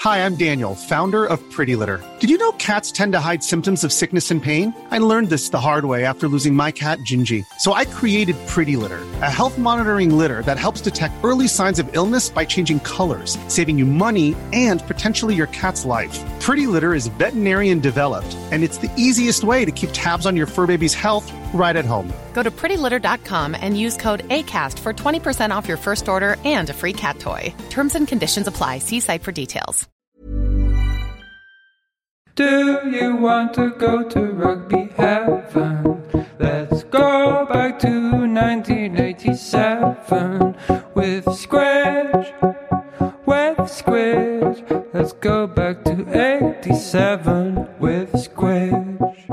Hi, I'm Daniel, founder of Pretty Litter. Did you know cats tend to hide symptoms of sickness and pain? I learned this the hard way after losing my cat, Gingy. So I created Pretty Litter, a health monitoring litter that helps detect early signs of illness by changing colors, saving you money and potentially your cat's life. Pretty Litter is veterinarian developed, and it's the easiest way to keep tabs on your fur baby's health right at home. Go to prettylitter.com and use code ACAST for 20% off your first order and a free cat toy. Terms and conditions apply. See site for details. Do you want to go to rugby heaven? Let's go back to 1987 with Squidge. With Squidge. Let's go back to 87 with Squidge.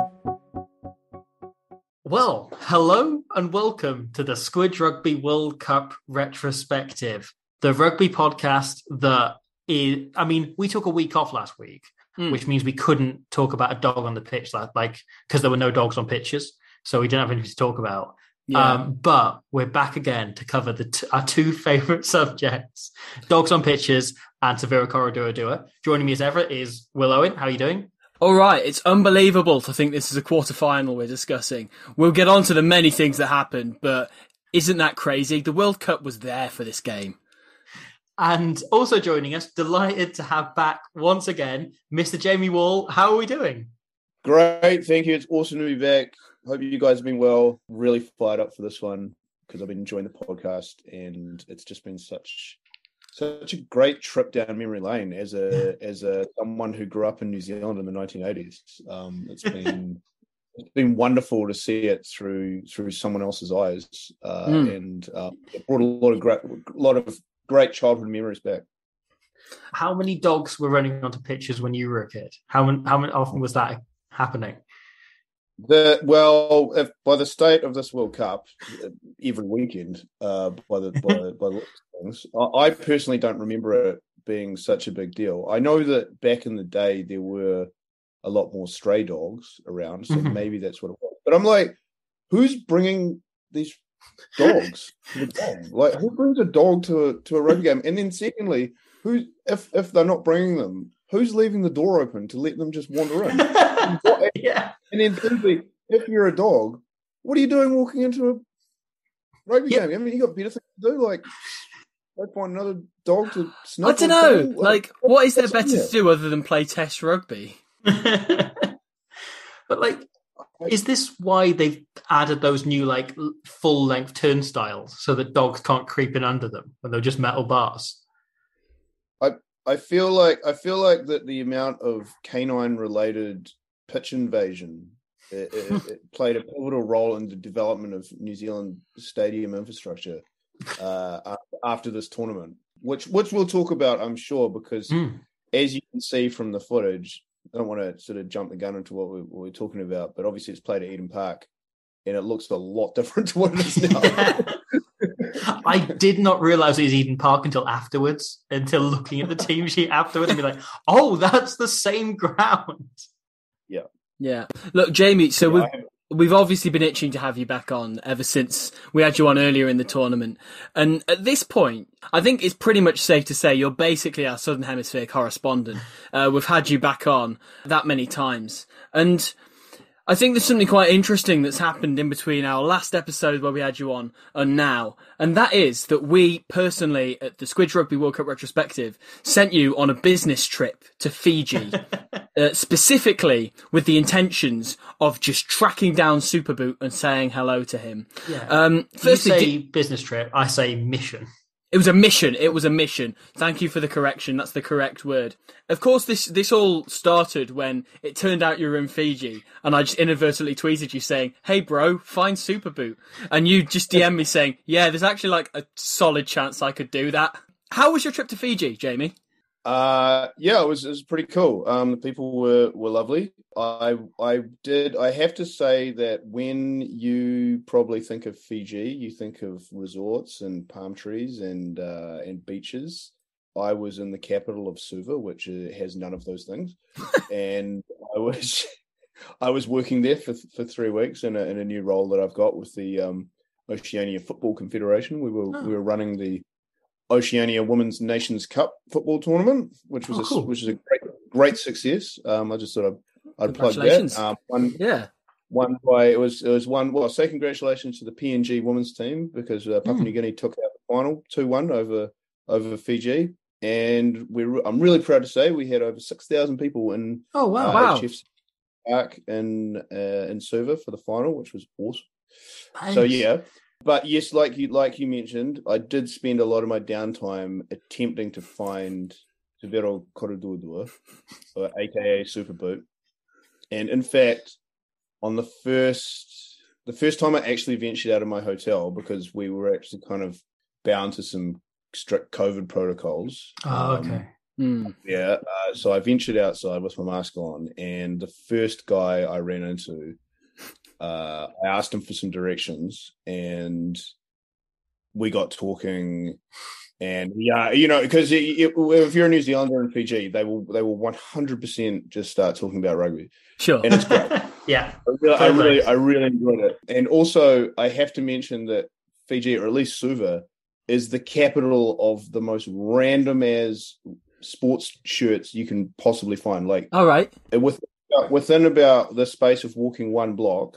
Well, hello and welcome to the Squidge Rugby World Cup retrospective, the rugby podcast that is, we took a week off last week, which means we couldn't talk about a dog on the pitch, because there were no dogs on pitches, so we didn't have anything to talk about. Yeah. But we're back again to cover our two favourite subjects, dogs on pitches and Tevira Koroduadua. Joining me as ever is Will Owen. How are you doing? All right, it's unbelievable to think this is a quarter-final we're discussing. We'll get on to the many things that happened, but isn't that crazy? The World Cup was there for this game. And also joining us, delighted to have back once again, Mr. Jamie Wall. How are we doing? Great, thank you. It's awesome to be back. Hope you guys have been well. Really fired up for this one because I've been enjoying the podcast, and it's just been such a great trip down memory lane as a someone who grew up in New Zealand in the 1980s. It's been wonderful to see it through someone else's eyes, and it brought a lot of great childhood memories back. How many dogs were running onto pitches when you were a kid? How often was that happening? If by the state of this World Cup, every weekend, by the looks of things, I personally don't remember it being such a big deal. I know that back in the day there were a lot more stray dogs around, so maybe that's what it was. But I'm like, who's bringing these dogs to the game? Like, who brings a dog to a rugby game? And then secondly, who if they're not bringing them, who's leaving the door open to let them just wander in? Yeah. And then thirdly, if you're a dog, what are you doing walking into a rugby game? I mean, you got better things to do, like go find another dog to snuff. I don't know. Like, what is there better to do other than play test rugby? But is this why they've added those new full length turnstiles so that dogs can't creep in under them when they're just metal bars? I feel like that the amount of canine related pitch invasion it played a pivotal role in the development of New Zealand stadium infrastructure after this tournament, which we'll talk about, I'm sure, because as you can see from the footage, I don't want to sort of jump the gun into what we're talking about, but obviously it's played at Eden Park, and it looks a lot different to what it is now. I did not realise it was Eden Park until looking at the team sheet afterwards and be like, oh, that's the same ground. Yeah. Look, Jamie, so we've obviously been itching to have you back on ever since we had you on earlier in the tournament. And at this point, I think it's pretty much safe to say you're basically our Southern Hemisphere correspondent. We've had you back on that many times. And I think there's something quite interesting that's happened in between our last episode where we had you on and now. And that is that we personally, at the Squidge Rugby World Cup retrospective, sent you on a business trip to Fiji, specifically with the intentions of just tracking down Superboot and saying hello to him. Yeah. Firstly, you say business trip, I say mission. It was a mission. It was a mission. Thank you for the correction. That's the correct word. Of course, this all started when it turned out you were in Fiji, and I just inadvertently tweeted you saying, "Hey, bro, find Superboot," and you just DM'd me saying, "Yeah, there's actually a solid chance I could do that." How was your trip to Fiji, Jamie? It was pretty cool. The people were lovely. I have to say that when you probably think of Fiji, you think of resorts and palm trees and beaches. I was in the capital of Suva, which has none of those things, and I was working there for 3 weeks in a new role that I've got with the Oceania Football Confederation. We were running the Oceania Women's Nations Cup football tournament, which was cool. which is a great success. I just thought I'd plug that. Won by it was one. Well, say congratulations to the PNG women's team because Papua New Guinea took out the final 2-1 over Fiji, and I'm really proud to say we had over 6,000 people in HFC Park in Suva for the final, which was awesome. Nice. So yeah. But yes, like you mentioned, I did spend a lot of my downtime attempting to find Te Wero Korududua, aka Superboot. And in fact, on the first time I actually ventured out of my hotel, because we were actually kind of bound to some strict COVID protocols. Oh, okay. Yeah. So I ventured outside with my mask on, and the first guy I ran into, I asked him for some directions, and we got talking. And because if you're a New Zealander in Fiji, they will 100% just start talking about rugby. Sure, and it's great. Yeah, I really enjoyed it. And also, I have to mention that Fiji, or at least Suva, is the capital of the most random as sports shirts you can possibly find. Like, all right, within about the space of walking one block,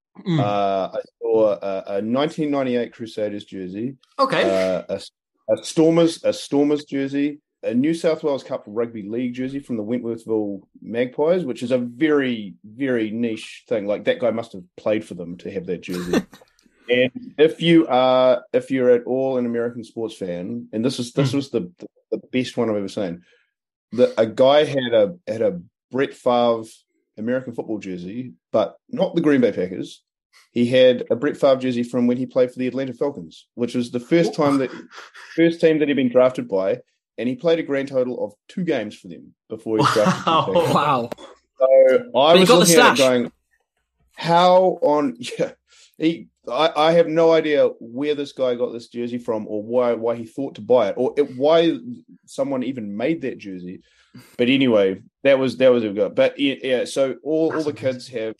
I saw a 1998 Crusaders jersey. Okay. A Stormers jersey, a New South Wales Cup Rugby League jersey from the Wentworthville Magpies, which is a very, very niche thing. Like, that guy must have played for them to have that jersey. And if you're at all an American sports fan, and this was the best one I've ever seen, a guy had a Brett Favre American football jersey, but not the Green Bay Packers. He had a Brett Favre jersey from when he played for the Atlanta Falcons, which was the first team that he'd been drafted by, and he played a grand total of 2 games for them before he was drafted. Wow! So I was looking at it going, "How on?" Yeah, I have no idea where this guy got this jersey from, or why he thought to buy it, or why someone even made that jersey. But anyway, that was a go. But yeah, so all the kids have.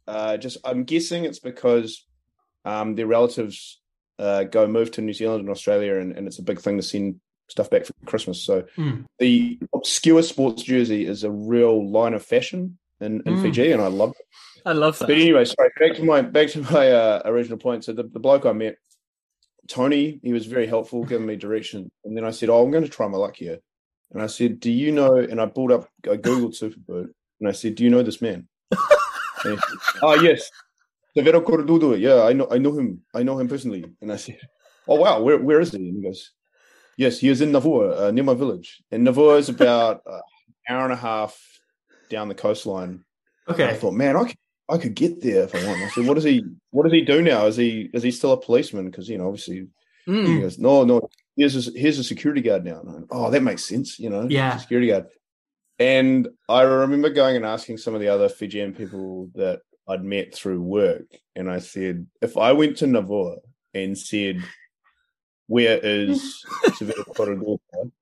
I'm guessing it's because their relatives move to New Zealand and Australia, and it's a big thing to send stuff back for Christmas. So the obscure sports jersey is a real line of fashion in Fiji, and I love it. I love that. But anyway, sorry, back to my original point. So the bloke I met, Tony, he was very helpful, giving me direction. And then I said, I'm going to try my luck here. And I said, do you know, and I googled Superboot, and I said, do you know this man? And he said, yes, Te Wero Korududua. Yeah, I know him. I know him personally. And I said, oh wow, where is he? And he goes, yes, he is in Navua, near my village. And Navua is about an hour and a half down the coastline. Okay. And I thought, man, I could get there if I want. I said, what does he do now? Is he still a policeman? Because obviously, he goes, no. Here's a security guard now. And that makes sense. Yeah, security guard. And I remember going and asking some of the other Fijian people that I'd met through work, and I said, if I went to Navua and said, where is Te Wero Korududua,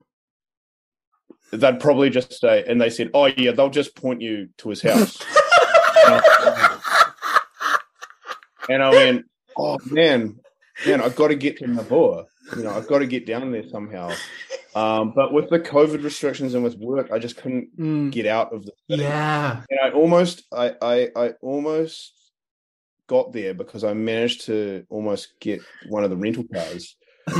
they'd probably just say, and they said, oh yeah, they'll just point you to his house. And I went, oh man, I've got to get to Navua. I've got to get down there somehow. But with the COVID restrictions and with work, I just couldn't get out of the city. Yeah. And I almost got there because I managed to almost get one of the rental cars.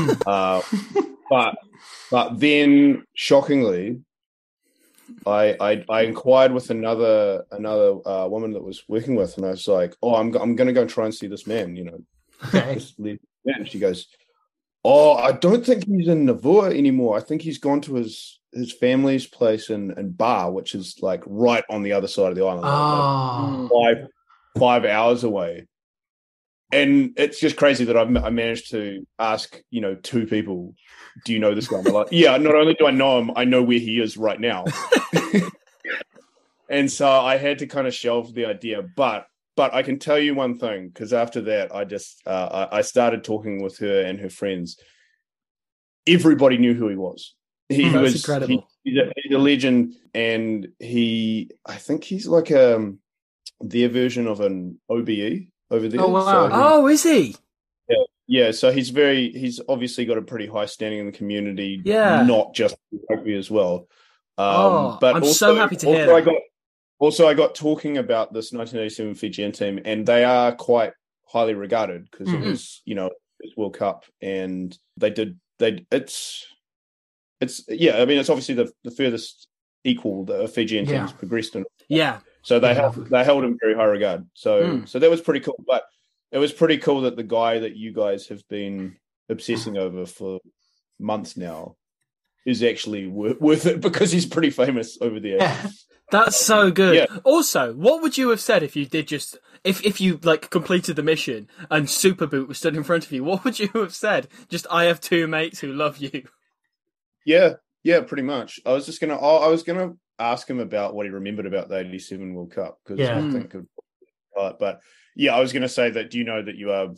But then, shockingly, I inquired with another woman that was working with, and I was like, "Oh, I'm going to go and try and see this man." Okay. And she goes, "Oh, I don't think he's in Navua anymore. I think he's gone to his family's place in Bar, which is like right on the other side of the island, like 5 hours away." And it's just crazy that I managed to ask, 2 people, do you know this guy? They're like, yeah, not only do I know him, I know where he is right now. And so I had to kind of shelve the idea. But I can tell you one thing, because after that, I just I started talking with her and her friends. Everybody knew who he was. He was incredible. He's a legend, and I think he's like their version of an OBE over there. Oh, wow. Is he? Yeah, so he's obviously got a pretty high standing in the community, not just rugby as well. But I'm so happy to hear that. I got talking about this 1987 Fijian team, and they are quite highly regarded because it was, it's World Cup, and it's obviously the furthest equal the Fijian team's progressed in. Yeah. So they held him very high regard. So that was pretty cool. But it was pretty cool that the guy that you guys have been obsessing over for months now is actually worth it because he's pretty famous over there. That's so good. Yeah. Also, what would you have said if you did if you completed the mission and Superboot was stood in front of you? What would you have said? Just, I have two mates who love you. Yeah, pretty much. I was gonna ask him about what he remembered about the '87 World Cup because I think, but yeah, I was gonna say that. Do you know that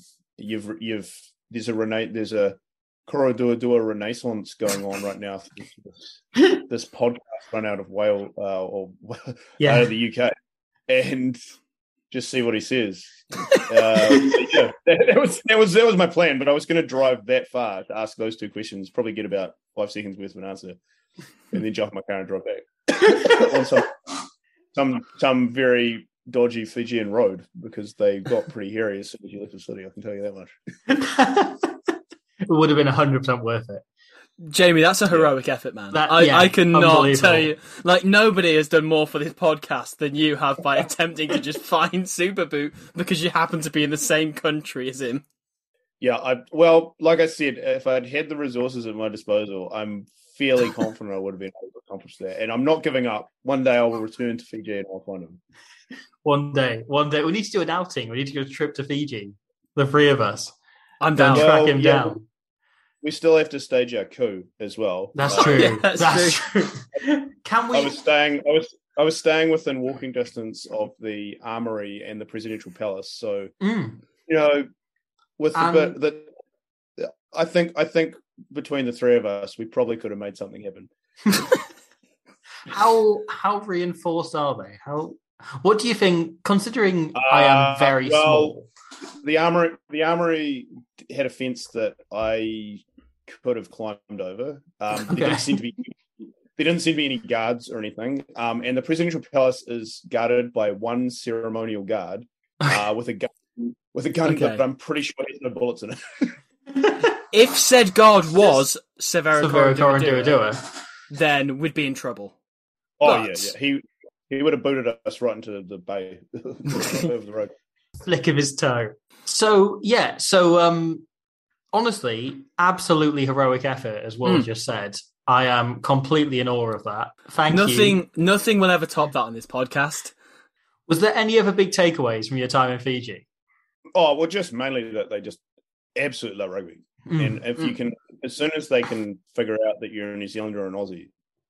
there's a Koroduadua renaissance going on right now through this podcast run out of Wales out of the UK, and just see what he says. That was my plan, but I was going to drive that far to ask those two questions, probably get about 5 seconds worth of an answer, and then jump in my car and drive back on some very dodgy Fijian road because they got pretty hairy as soon as you left the city. I can tell you that much. It would have been 100% worth it. Jamie, that's a heroic effort, man. I cannot tell you. Nobody has done more for this podcast than you have by attempting to just find Superboot because you happen to be in the same country as him. Yeah, like I said, if I'd had the resources at my disposal, I'm fairly confident I would have been able to accomplish that. And I'm not giving up. One day I will return to Fiji and I'll find him. One day. We need to do an outing. We need to go a trip to Fiji. The three of us. I'm down. Track him down. We still have to stage our coup as well. That's true. Yeah, that's true. Can we? I was staying within walking distance of the Armory and the Presidential Palace, so with the bit that I think between the three of us, we probably could have made something happen. How reinforced are they? What do you think? Considering I am very small. The Armory had a fence that I could have climbed over. There didn't seem to be any guards or anything. And the Presidential Palace is guarded by one ceremonial guard with a gun, but I'm pretty sure there's no bullets in it. If said guard was Severo Koroduadua, then we'd be in trouble. Oh, but... yeah. He would have booted us right into the bay over the road. Flick of his toe. So honestly, absolutely heroic effort, as Will just said. I am completely in awe of that. Thank you. Nothing will ever top that on this podcast. Was there any other big takeaways from your time in Fiji? Oh, well, just mainly that they just absolutely love rugby. And if you can, as soon as they can figure out that you're a New Zealander or an Aussie,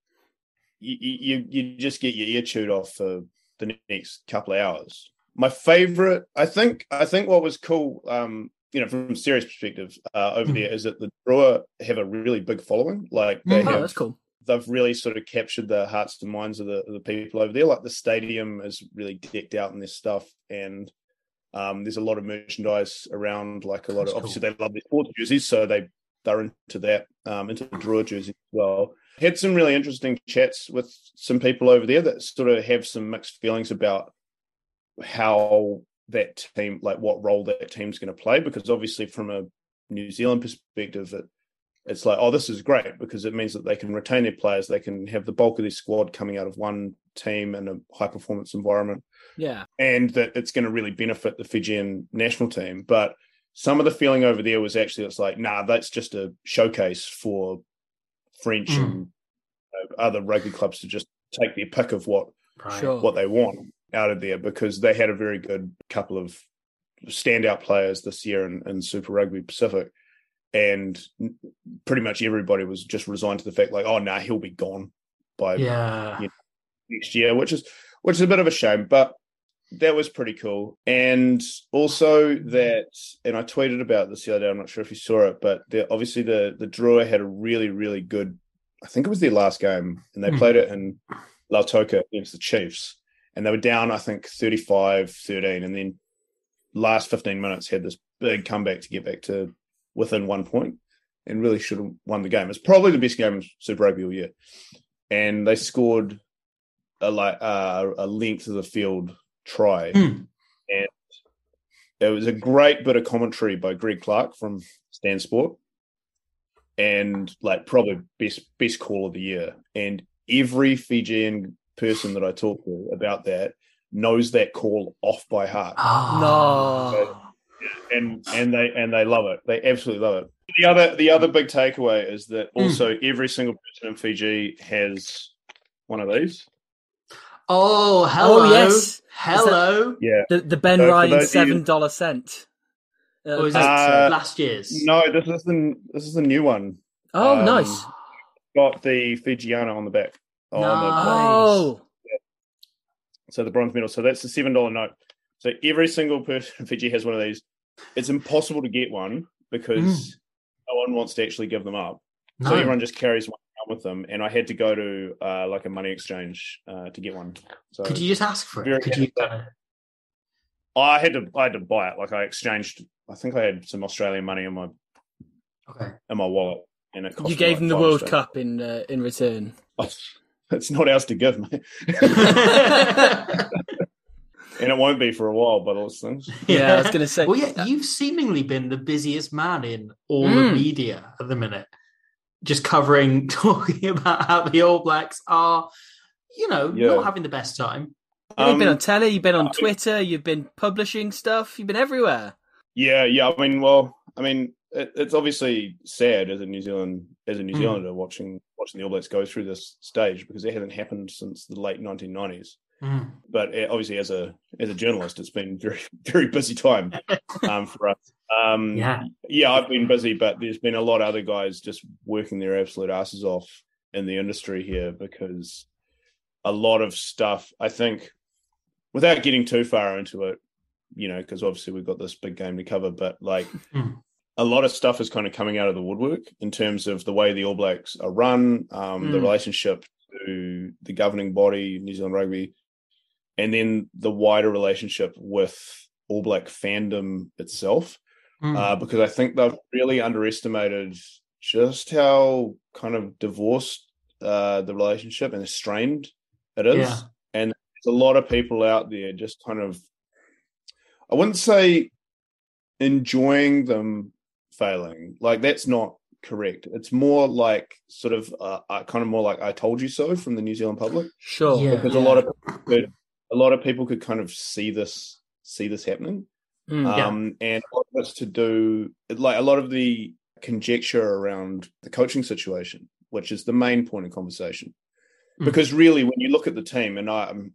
you just get your ear chewed off for the next couple of hours. My favorite, I think what was cool, from a serious perspective over there is that the Drua have a really big following. That's cool. They've really sort of captured the hearts and minds of the people over there. Like the stadium is really decked out in their stuff, and there's a lot of merchandise around. Obviously they love their sports jerseys, so they're into that, into the Drua jerseys as well. Had some really interesting chats with some people over there that sort of have some mixed feelings about how that team, what role that team's going to play, because obviously from a New Zealand perspective, it's like, oh, this is great because it means that they can retain their players, they can have the bulk of their squad coming out of one team in a high performance environment, and that it's going to really benefit the Fijian national team. But some of the feeling over there was actually, it's like, nah, that's just a showcase for French and other rugby clubs to just take their pick of what they want out of there, because they had a very good couple of standout players this year in Super Rugby Pacific, and pretty much everybody was just resigned to the fact, he'll be gone by next year, which is a bit of a shame, but that was pretty cool. And also that, and I tweeted about this the other day, I'm not sure if you saw it, but obviously the Drua had a really, really good, I think it was their last game, and they played it in Lautoka against the Chiefs, and they were down, I think, 35-13, and then last 15 minutes had this big comeback to get back to within 1 point and really should have won the game. It's probably the best game of Super Rugby all year. And they scored a length of the field try. And it was a great bit of commentary by Greg Clark from Stan Sport. And like probably best call of the year. And every Fijian person that I talk to about that knows that call off by heart. No. And they love it. They absolutely love it. The other big takeaway is that also every single person in Fiji has one of these. Oh, hello. Oh, yes. Hello. Yeah. The Ben Ryan $7 cent. Or is that last year's? No, this is the new one. Oh, nice. Got the Fijiana on the back. Oh. So the bronze medal. So that's the $7 note. So every single person in Fiji has one of these. It's impossible to get one because no one wants to actually give them up. No. So everyone just carries one around with them. And I had to go to like a money exchange to get one. So could you just ask for it? Could you? I had to buy it. Like I exchanged. I think I had some Australian money in my wallet, and it cost you gave like them the World Cup in return. It's not ours to give, mate. And it won't be for a while, by those things. Yeah, I was going to say. Well, yeah, you've seemingly been the busiest man in all the media at the minute, just talking about how the All Blacks are, not having the best time. You've been on telly, you've been on Twitter, you've been publishing stuff, you've been everywhere. Yeah. I mean, it's obviously sad as a New Zealander watching the All Blacks go through this stage because it hasn't happened since the late 1990s. But obviously, as a journalist, it's been very, very busy time for us. I've been busy, but there's been a lot of other guys just working their absolute asses off in the industry here because a lot of stuff, I think, without getting too far into it, because obviously we've got this big game to cover, but like a lot of stuff is kind of coming out of the woodwork in terms of the way the All Blacks are run, the relationship to the governing body, New Zealand Rugby, and then the wider relationship with All Black fandom itself, because I think they've really underestimated just how kind of divorced the relationship and strained it is. Yeah. And there's a lot of people out there just kind of, I wouldn't say enjoying them failing. Like, that's not correct. It's more like sort of kind of more like I told you so from the New Zealand public. Sure. Yeah, because a lot of people could kind of see this happening. And a lot of it's to do, like, a lot of the conjecture around the coaching situation, which is the main point of conversation. Because really, when you look at the team, and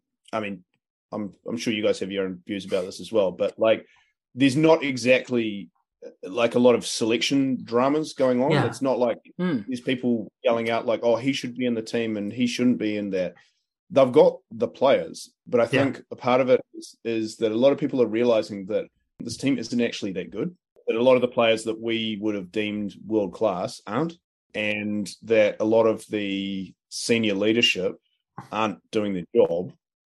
I'm sure you guys have your own views about this as well, but like, there's not exactly like a lot of selection dramas going on. It's not like there's people yelling out like, oh, he should be in the team and he shouldn't be in that. They've got the players, but I think a part of it is that a lot of people are realizing that this team isn't actually that good, that a lot of the players that we would have deemed world class aren't, and that a lot of the senior leadership aren't doing their job.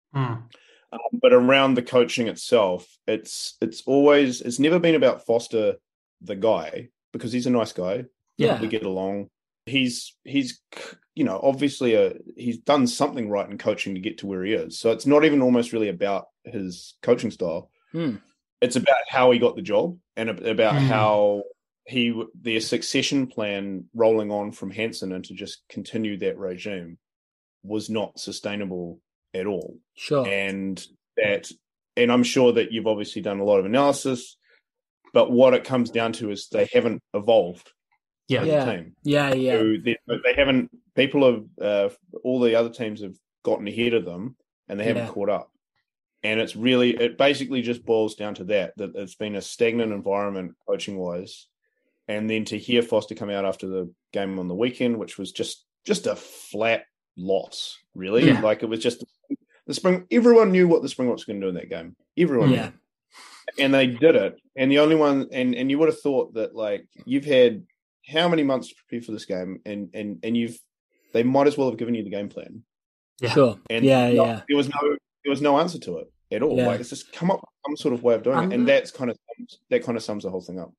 But around the coaching itself, it's never been about Foster, the guy, because he's a nice guy. Yeah, we get along. He's obviously he's done something right in coaching to get to where he is. So it's not even almost really about his coaching style. It's about how he got the job and about how the succession plan rolling on from Hansen and to just continue that regime was not sustainable at all. Sure. And I'm sure that you've obviously done a lot of analysis, but what it comes down to is they haven't evolved. The team. So they haven't. People have all the other teams have gotten ahead of them, and they haven't caught up. And it basically just boils down to that it's been a stagnant environment coaching wise. And then to hear Foster come out after the game on the weekend, which was just a flat loss, really. Like, it was just the Spring. Everyone knew what the Springboks were going to do in that game. Everyone knew. And they did it. And the only one, and you would have thought that, like, you've had how many months to prepare for this game, and they might as well have given you the game plan. Sure. And there was no answer to it at all. Like, it's just come up with some sort of way of doing it, and that kind of sums the whole thing up.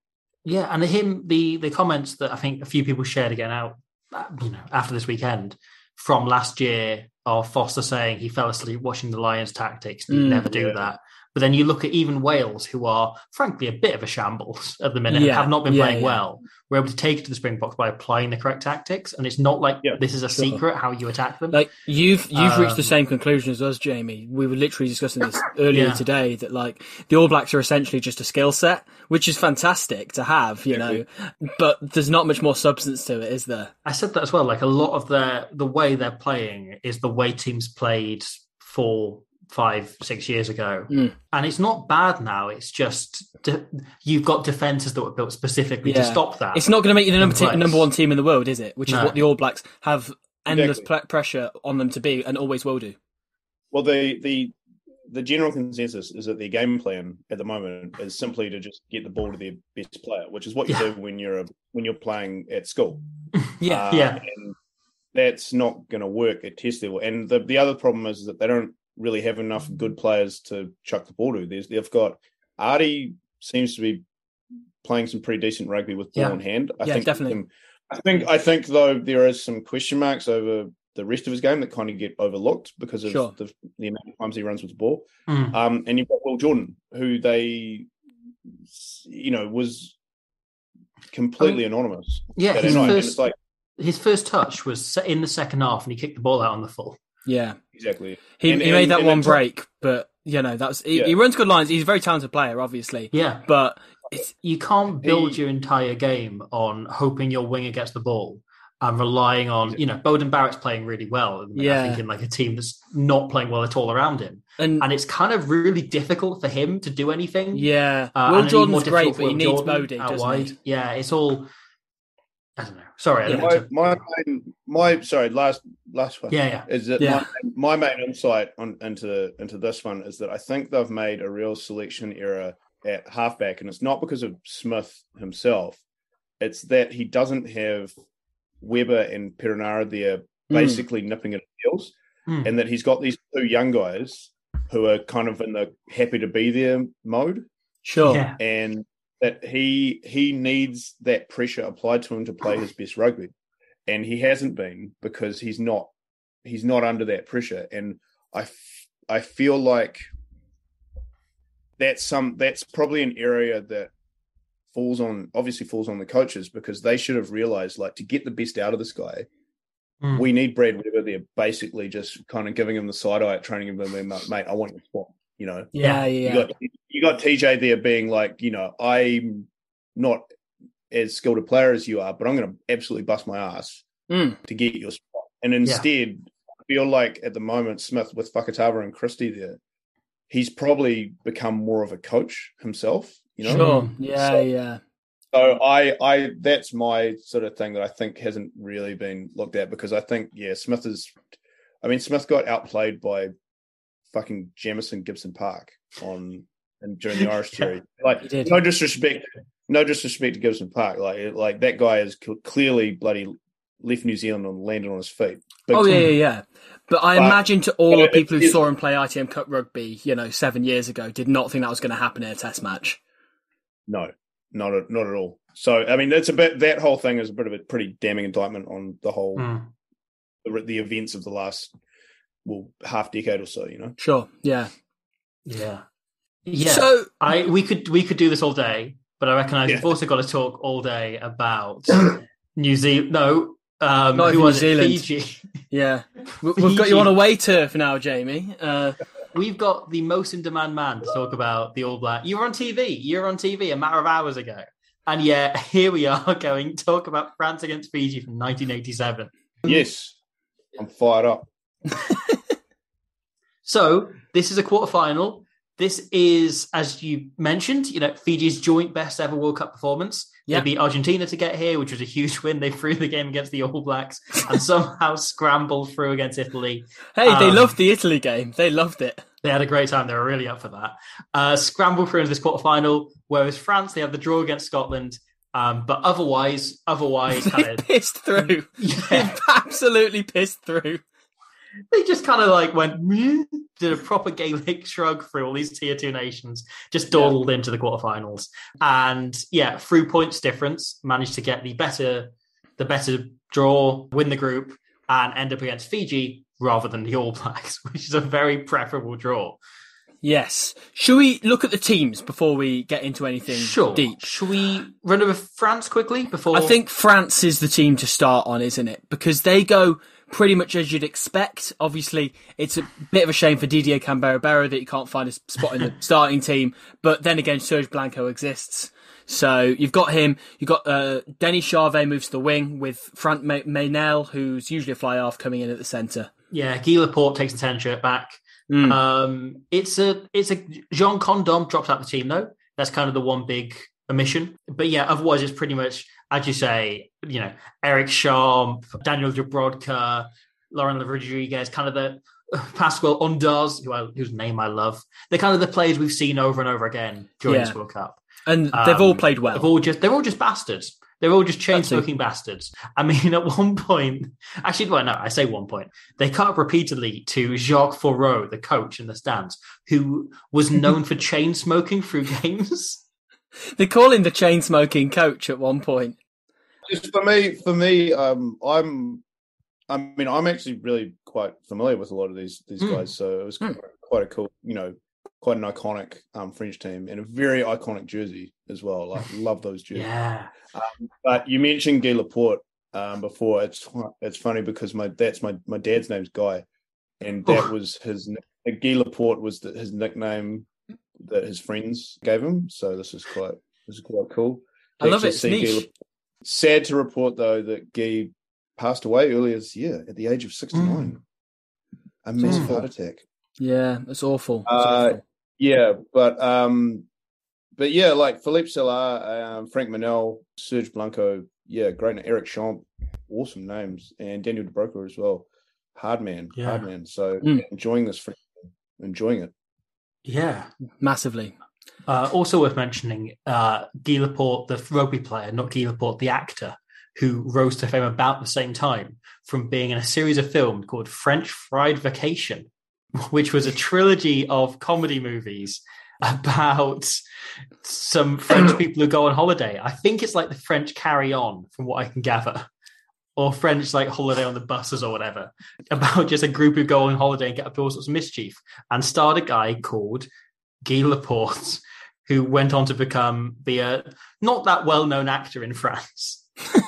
Yeah, and the comments that I think a few people shared again out, after this weekend from last year of Foster saying he fell asleep watching the Lions tactics. He'd never do that. But then you look at even Wales, who are frankly a bit of a shambles at the minute, and have not been playing well. We're able to take it to the Springboks by applying the correct tactics, and it's not like this is a secret how you attack them. Like you've reached the same conclusion as us, Jamie. We were literally discussing this earlier today, that like the All Blacks are essentially just a skill set, which is fantastic to have, you know, but there's not much more substance to it, is there? I said that as well. Like a lot of the way they're playing is the way teams played 4, 5, 6 years ago, and it's not bad now. It's just you've got defenses that were built specifically to stop that. It's not going to make you the number one team in the world, is it? Which is what the All Blacks have endless pressure on them to be, and always will do. Well, the general consensus is that their game plan at the moment is simply to just get the ball to their best player, which is what you do when you're playing at school. And that's not going to work at test level. And the other problem is that they don't really have enough good players to chuck the ball to. They've got Artie seems to be playing some pretty decent rugby with ball in hand. I think definitely. I think though there is some question marks over the rest of his game that kind of get overlooked because of the amount of times he runs with the ball. And you've got Will Jordan, who they, was completely anonymous. Yeah, his first touch was in the second half, and he kicked the ball out on the full. Yeah, exactly. He made that one break, but that's he runs good lines. He's a very talented player, obviously. Yeah, but you can't build your entire game on hoping your winger gets the ball and relying on Beauden Barrett's playing really well. I think in like a team that's not playing well at all around him, and it's kind of really difficult for him to do anything. Yeah, Will Jordan's great, but he needs Beauden, doesn't he? Yeah, it's all. I don't know. Sorry, last one. Is that my main insight into this one is that I think they've made a real selection error at halfback, and it's not because of Smith himself. It's that he doesn't have Weber and Perenara there basically nipping at heels, and that he's got these two young guys who are kind of in the happy to be there mode. Sure, and that he needs that pressure applied to him to play his best rugby, and he hasn't been because he's not under that pressure. And I feel like that's probably an area that falls on the coaches, because they should have realized, like, to get the best out of this guy, we need Brad Weber there basically just kind of giving him the side eye at training him, and mate, I want your spot. You got TJ there being like, I'm not as skilled a player as you are, but I'm going to absolutely bust my ass to get your spot. And instead, I feel like at the moment, Smith with Fakatava and Christie there, he's probably become more of a coach himself. Sure. So I that's my sort of thing that I think hasn't really been looked at, because I think Smith got outplayed by fucking Jamison Gibson Park during the Irish series. Like, no disrespect to Gibson Park. Like that guy is clearly bloody left New Zealand and landed on his feet. But I imagine to all the people who saw him play ITM Cup rugby, 7 years ago, did not think that was going to happen in a Test match. No, not at all. So I mean, that whole thing is a bit of a pretty damning indictment on the whole the events of the last half decade or so. Sure. Yeah. So we could do this all day, but I recognise we've also got to talk all day about New Zealand. No, not who was New Zealand. Fiji. Yeah, we've got you on away turf now, Jamie. We've got the most in-demand man to talk about the All Black. You were on TV a matter of hours ago, and here we are going to talk about France against Fiji from 1987. Yes, I'm fired up. So this is a quarterfinal. This is, as you mentioned, Fiji's joint best ever World Cup performance. They beat Argentina to get here, which was a huge win. They threw the game against the All Blacks and somehow scrambled through against Italy. Hey, they loved the Italy game. They loved it. They had a great time. They were really up for that. Scrambled through into this quarterfinal, whereas France, they had the draw against Scotland. But otherwise, they pissed through. They absolutely pissed through. They just kind of like went, meh, did a proper Gaelic shrug through all these tier 2 nations, just dawdled into the quarterfinals. And yeah, through points difference, managed to get the better draw, win the group, and end up against Fiji rather than the All Blacks, which is a very preferable draw. Yes. Should we look at the teams before we get into anything deep? Should we run over France quickly before? I think France is the team to start on, isn't it? Because they go pretty much as you'd expect. Obviously, it's a bit of a shame for Didier Camberabero that you can't find a spot in the starting team. But then again, Serge Blanco exists. So you've got him. You've got Denis Charvet moves to the wing with Franck Meynel, who's usually a fly-half, coming in at the centre. Yeah, Guy Laporte takes the 10 shirt back. It's a Jean Condom drops out the team though. That's kind of the one big omission. But yeah, otherwise it's pretty much, as you say, Eric Champ, Daniel Dubrodka, Lauren Rodriguez, kind of the Pascual Undaz, whose name I love. They're kind of the players we've seen over and over again during this World Cup. And they've all played well. They're all just bastards. They're all just chain-smoking bastards. I mean, at one point... Actually, well, no, I say one point. They cut up repeatedly to Jacques Fourreau, the coach in the stands, who was known for chain-smoking through games. They call him the chain-smoking coach at one point. Just for me, I'm actually really quite familiar with a lot of these guys, so it was quite a cool, quite an iconic French team and a very iconic jersey as well. Like, love those jerseys. Yeah. But you mentioned Guy Laporte before. It's funny because my dad's name's Guy, and that was his. Guy Laporte was his nickname that his friends gave him. So this is quite cool. I love it. It's niche. Sad to report though that Guy passed away earlier this year at the age of 69. A massive heart attack. Yeah, it's awful. Yeah, but yeah, like Philippe Sella, Franck Meynel, Serge Blanco, yeah, great. Eric Champ, awesome names, and Daniel Dubrodka as well. Hard man. So enjoying it. Yeah, massively. Also worth mentioning, Guy Laporte, the rugby player, not Guy Laporte, the actor, who rose to fame about the same time from being in a series of films called French Fried Vacation, which was a trilogy of comedy movies about some French people who go on holiday. I think it's like the French Carry On, from what I can gather, or French like holiday on the buses or whatever, about just a group who go on holiday and get up to all sorts of mischief, and starred a guy called Guy Laporte, who went on to be a not that well-known actor in France.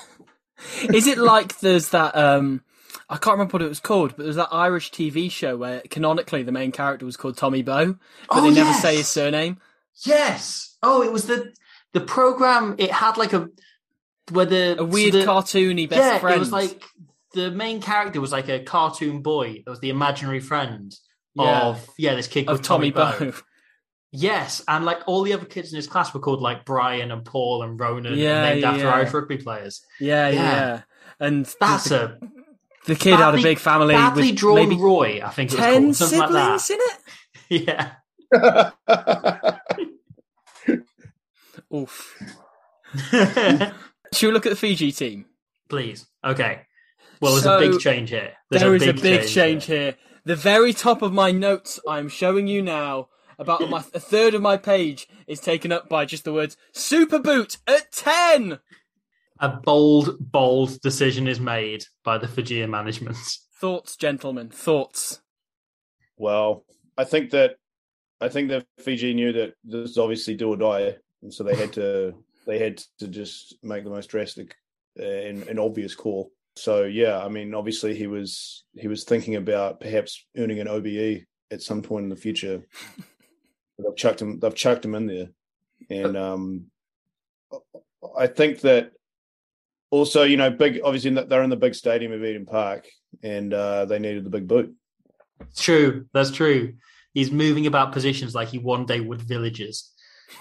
Is it like there's that... I can't remember what it was called, but there was that Irish TV show where canonically the main character was called Tommy Bow, but they never say his surname. Yes. Oh, it was the program. It had like a weird cartoony best friend. It was like the main character was like a cartoon boy. It was the imaginary friend of this kid called Tommy Bow. Yes, and like all the other kids in his class were called like Brian and Paul and Ronan, named after Irish rugby players. Yeah. And that's the kid had a big family. Badly drawn maybe Roy, I think it was 10 called. Something siblings like that. in it? Yeah. Oof. Should we look at the Fiji team? Please. Okay. Well, there's a big change here. There is a big change here. The very top of my notes I'm showing you now, about a third of my page, is taken up by just the words Super Boot at 10! A bold decision is made by the Fijian management. Thoughts, gentlemen, thoughts? Well, I think that Fiji knew that this is obviously do or die, and so they had to just make the most drastic and obvious call. So yeah, I mean, obviously he was thinking about perhaps earning an OBE at some point in the future. They've chucked him in there, and I think that. Also, big. Obviously, they're in the big stadium of Eden Park, and they needed the big boot. It's true. That's true. He's moving about positions like he one day would villagers.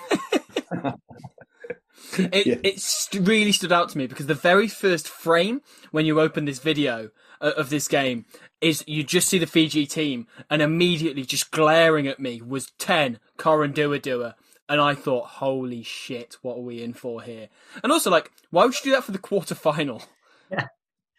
It really stood out to me because the very first frame when you open this video of this game is you just see the Fiji team, and immediately just glaring at me was 10 Corin Dua. And I thought, holy shit, what are we in for here? And also, like, why would you do that for the quarterfinal? Yeah.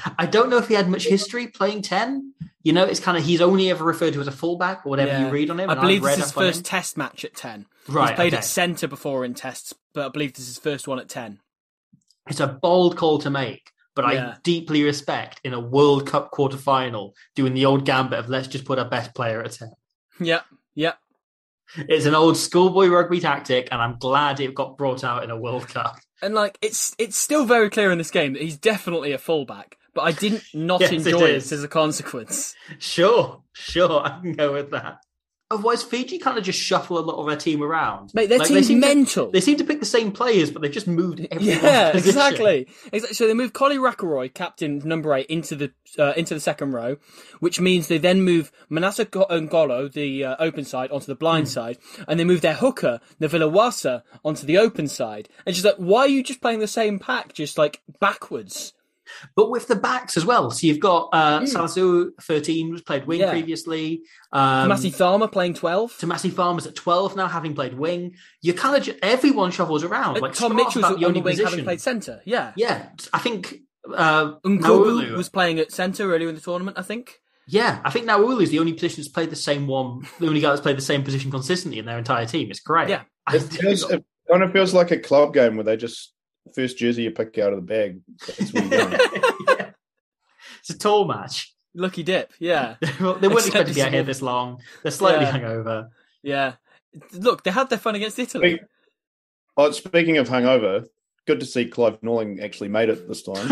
I don't know if he had much history playing 10. You know, it's kind of, he's only ever referred to as a fullback or whatever you read on him. I believe this is his first test match at 10. Right. He's played at centre before in tests, but I believe this is his first one at 10. It's a bold call to make, but I deeply respect in a World Cup quarter-final doing the old gambit of let's just put our best player at 10. Yeah. It's an old schoolboy rugby tactic, and I'm glad it got brought out in a World Cup. And like, it's still very clear in this game that he's definitely a fullback, but I didn't not enjoy it as a consequence. Sure, I can go with that. Otherwise, Fiji kind of just shuffle a lot of their team around. Mate, their team's mental. They seem to pick the same players, but they've just moved everyone's position. Exactly. So they move Collie Rakaroy, captain number 8, into the second row, which means they then move Manasa Ngolo, the open side, onto the blind side, and they move their hooker, Navilawasa, onto the open side. And just like, why are you just playing the same pack, just like backwards? But with the backs as well. So you've got Salasu, 13, who's played wing previously. Tomasi Tharma playing 12. Tomasi Tharma's at 12 now, having played wing. You kind of everyone shuffles around. Like Tom Mitchell's on the wing, having played centre. Yeah. I think Nkulu was playing at centre earlier in the tournament, I think. Yeah, I think Naulu is the only position that's played the same one, the only guy that's played the same position consistently in their entire team. It's great. Yeah. It kind of feels like a club game where they just first jersey you pick out of the bag. That's what you're doing. Yeah. It's a tall match. Lucky dip, yeah. Well, they weren't expected to be out here this long. They're slightly hungover. Yeah. Look, they had their fun against Italy. Speaking of hungover, good to see Clive Norling actually made it this time.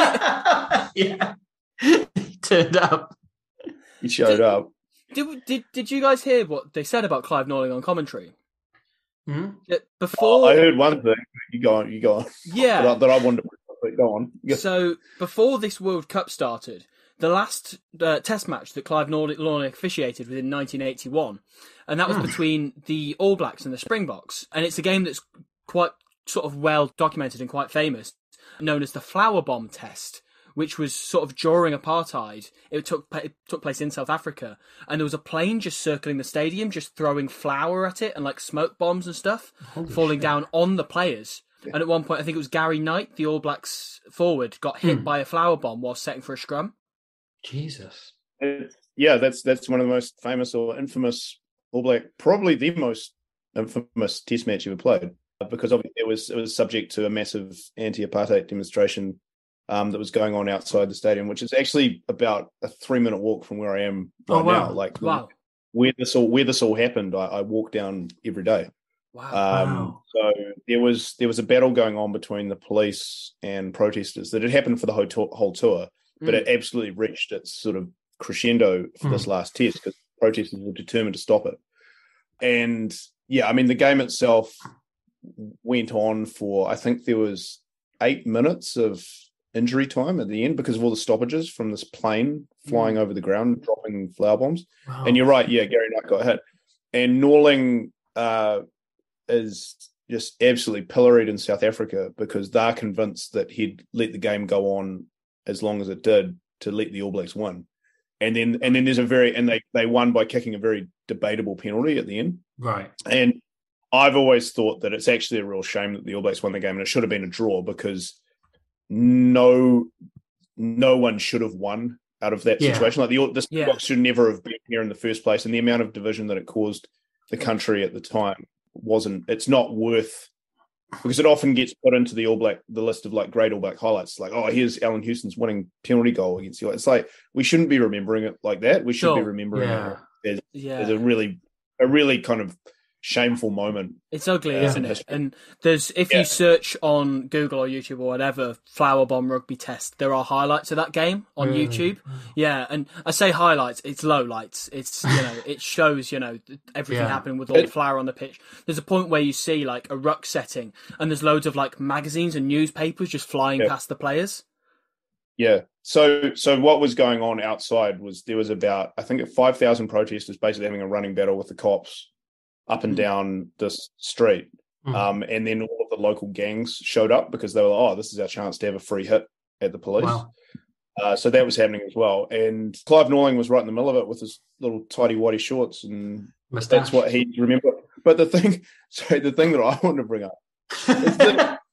Yeah. He turned up. He showed up. Did you guys hear what they said about Clive Norling on commentary? Mm-hmm. Before I heard one thing. You go on. Yeah. that I wanted to go on. Yeah. So before this World Cup started, the last test match that Clive Norling officiated was in 1981, and that was between the All Blacks and the Springboks. And it's a game that's quite sort of well documented and quite famous, known as the Flower Bomb Test, which was sort of during apartheid. It took place in South Africa, and there was a plane just circling the stadium, just throwing flour at it and like smoke bombs and stuff, falling down on the players. Yeah. And at one point, I think it was Gary Knight, the All Blacks forward, got hit by a flower bomb while setting for a scrum. Jesus. Yeah, that's one of the most famous or infamous All Black, probably the most infamous Test match ever played, because obviously it was subject to a massive anti-apartheid demonstration that was going on outside the stadium, which is actually about a 3-minute walk from where I am now. Like where this all happened, I walk down every day. Wow. So there was a battle going on between the police and protesters that had happened for the whole tour, but it absolutely reached its sort of crescendo for this last test because protesters were determined to stop it. And yeah, I mean, the game itself went on for, I think there was 8 minutes of injury time at the end because of all the stoppages from this plane flying over the ground, dropping flower bombs. Wow. And you're right, yeah, Gary Knight got hit. And Norling is just absolutely pilloried in South Africa because they're convinced that he'd let the game go on as long as it did to let the All Blacks win. And then there's they won by kicking a very debatable penalty at the end. Right. And I've always thought that it's actually a real shame that the All Blacks won the game, and it should have been a draw because no one should have won out of that situation. Like the Springboks should never have been here in the first place, and the amount of division that it caused the country at the time it's not worth, because it often gets put into the list of like great All Black highlights. Like, oh, here's Alan Houston's winning penalty goal against you. It's like, we shouldn't be remembering it like that. We should be remembering it as a really kind of shameful moment. It's ugly, isn't it? And there's, if you search on Google or YouTube or whatever, Flower Bomb Rugby Test, there are highlights of that game on YouTube. Yeah, and I say highlights, it's lowlights. It's, it shows, everything happening with all the flour on the pitch. There's a point where you see like a ruck setting and there's loads of like magazines and newspapers just flying past the players. Yeah. So what was going on outside was there was about, I think, 5,000 protesters basically having a running battle with the cops up and down this street. And then all of the local gangs showed up because they were like, oh, this is our chance to have a free hit at the police. Wow. So that was happening as well. And Clive Norling was right in the middle of it with his little tidy-whitey shorts, and that's what he remembered. But the thing that I want to bring up is that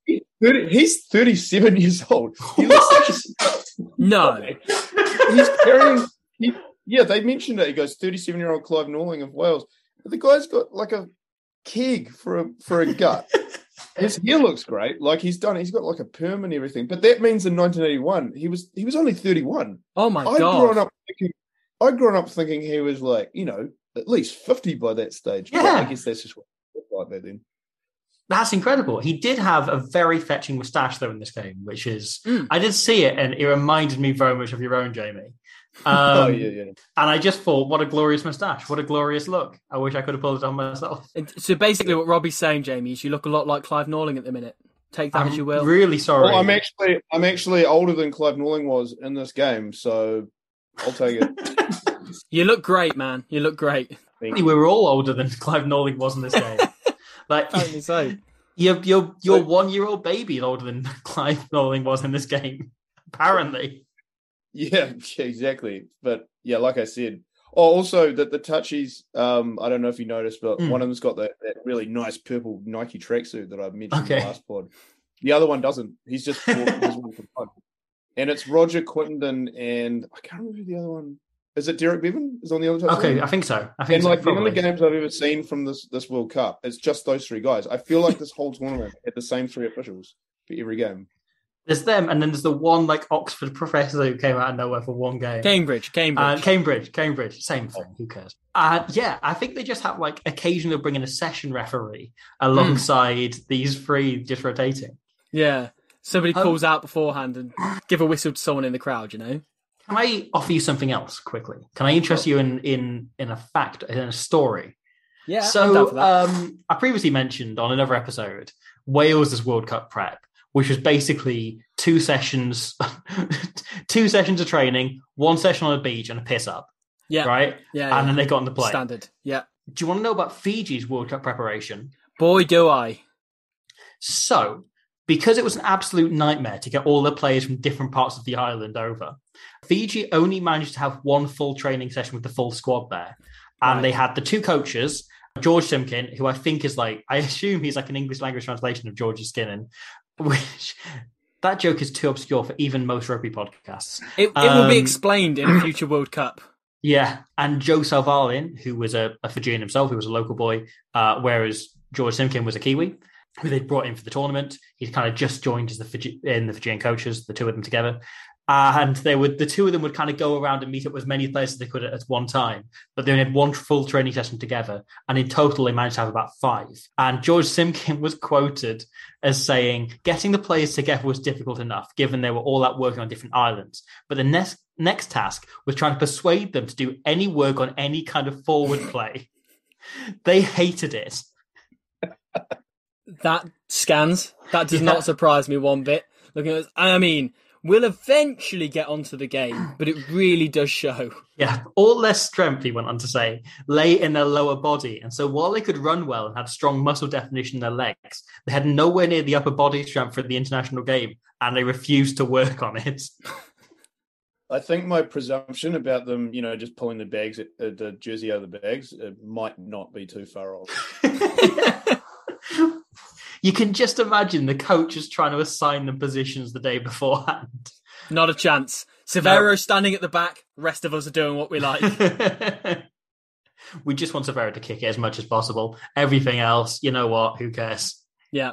He's 37 years old. He looks like No. He's carrying. They mentioned it. He goes 37-year-old Clive Norling of Wales. But the guy's got like a keg for a gut. His hair looks great. Like he's got like a perm and everything. But that means in 1981 he was only 31. Oh my god! I'd grown up thinking he was like, at least 50 by that stage. Yeah, but I guess that's just what it looked like back then. That's incredible. He did have a very fetching moustache though in this game, which is I did see it and it reminded me very much of your own, Jamie. And I just thought, what a glorious moustache, what a glorious look. I wish I could have pulled it on myself. So basically what Robbie's saying, Jamie, is you look a lot like Clive Norling at the minute. Take that as you will. Really sorry. Well, I'm actually older than Clive Norling was in this game, so I'll take it. You look great, man. You look great. We were all older than Clive Norling was in this game. Like, totally so. Your 1-year-old baby is older than Clive Norling was in this game, apparently. Yeah, exactly. But yeah, like I said. Oh, also the touchies. I don't know if you noticed, but one of them's got that really nice purple Nike tracksuit that I mentioned in the last pod. The other one doesn't. He's just one for fun. And it's Roger Quintondon and I can't remember who the other one. Is it Derek Bevan? Is on the other side? Okay, I think so. The only games I've ever seen from this World Cup, it's just those three guys. I feel like this whole tournament had the same three officials for every game. There's them, and then there's the one like Oxford professor who came out of nowhere for one game. Cambridge. Same thing. Who cares? I think they just have like occasionally bring in a session referee alongside these three just rotating. Yeah, somebody calls out beforehand and give a whistle to someone in the crowd. Can I offer you something else quickly? Can I interest you in a fact, in a story? Yeah. So I previously mentioned on another episode Wales' World Cup prep, which was basically 2 sessions, 2 sessions of training, 1 session on a beach and a piss up. Yeah. Right? Yeah. And then they got on the plane. Standard. Yeah. Do you want to know about Fiji's World Cup preparation? Boy, do I. So, because it was an absolute nightmare to get all the players from different parts of the island over, Fiji only managed to have 1 full training session with the full squad there. And they had the 2 coaches, George Simkin, who I think is I assume he's like an English language translation of George Skinner, which that joke is too obscure for even most rugby podcasts. It will be explained in a future World Cup. Yeah, and Joe Salvalin, who was a Fijian himself, who was a local boy, whereas George Simkin was a Kiwi, who they brought in for the tournament. He'd kind of just joined as the Fijian coaches, the 2 of them together. And the 2 of them would kind of go around and meet up as many players as they could at one time. But they only had 1 full training session together. And in total, they managed to have about 5. And George Simkin was quoted as saying, getting the players together was difficult enough, given they were all out working on different islands. But the next task was trying to persuade them to do any work on any kind of forward play. They hated it. That scans. That does not surprise me one bit. Looking at this, I mean, we'll eventually get onto the game, but it really does show. Yeah, all their strength, he went on to say, lay in their lower body. And so while they could run well and had strong muscle definition in their legs, they had nowhere near the upper body strength for the international game, and they refused to work on it. I think my presumption about them, just pulling the jersey out of the bags, it might not be too far off. You can just imagine the coaches trying to assign them positions the day beforehand. Not a chance. Severo standing at the back. The rest of us are doing what we like. We just want Severo to kick it as much as possible. Everything else, you know what? Who cares? Yeah.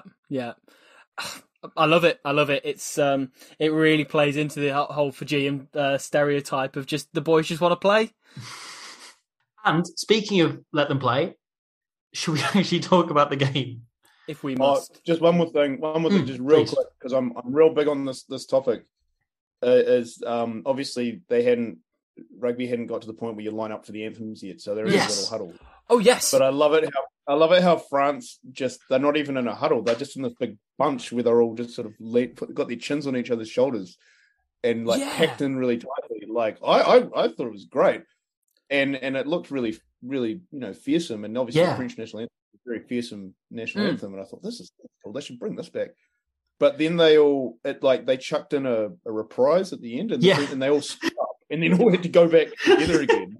I love it. It's it really plays into the whole Fijian stereotype of just the boys just want to play. And speaking of let them play, should we actually talk about the game? If we must. Just one more thing, just real quick, because I'm real big on this topic. Is obviously rugby hadn't got to the point where you line up for the anthems yet, so there is a little huddle. Oh yes, but I love it how France they're not even in a huddle; they're just in this big bunch where they're all just sort of got their chins on each other's shoulders and packed in really tightly. Like I thought it was great, and it looked really really fearsome, and obviously the French national anthem. Very fearsome national anthem, and I thought this is cool. They should bring this back. But then they chucked in a reprise at the end, and they all split up, and then all had to go back together again.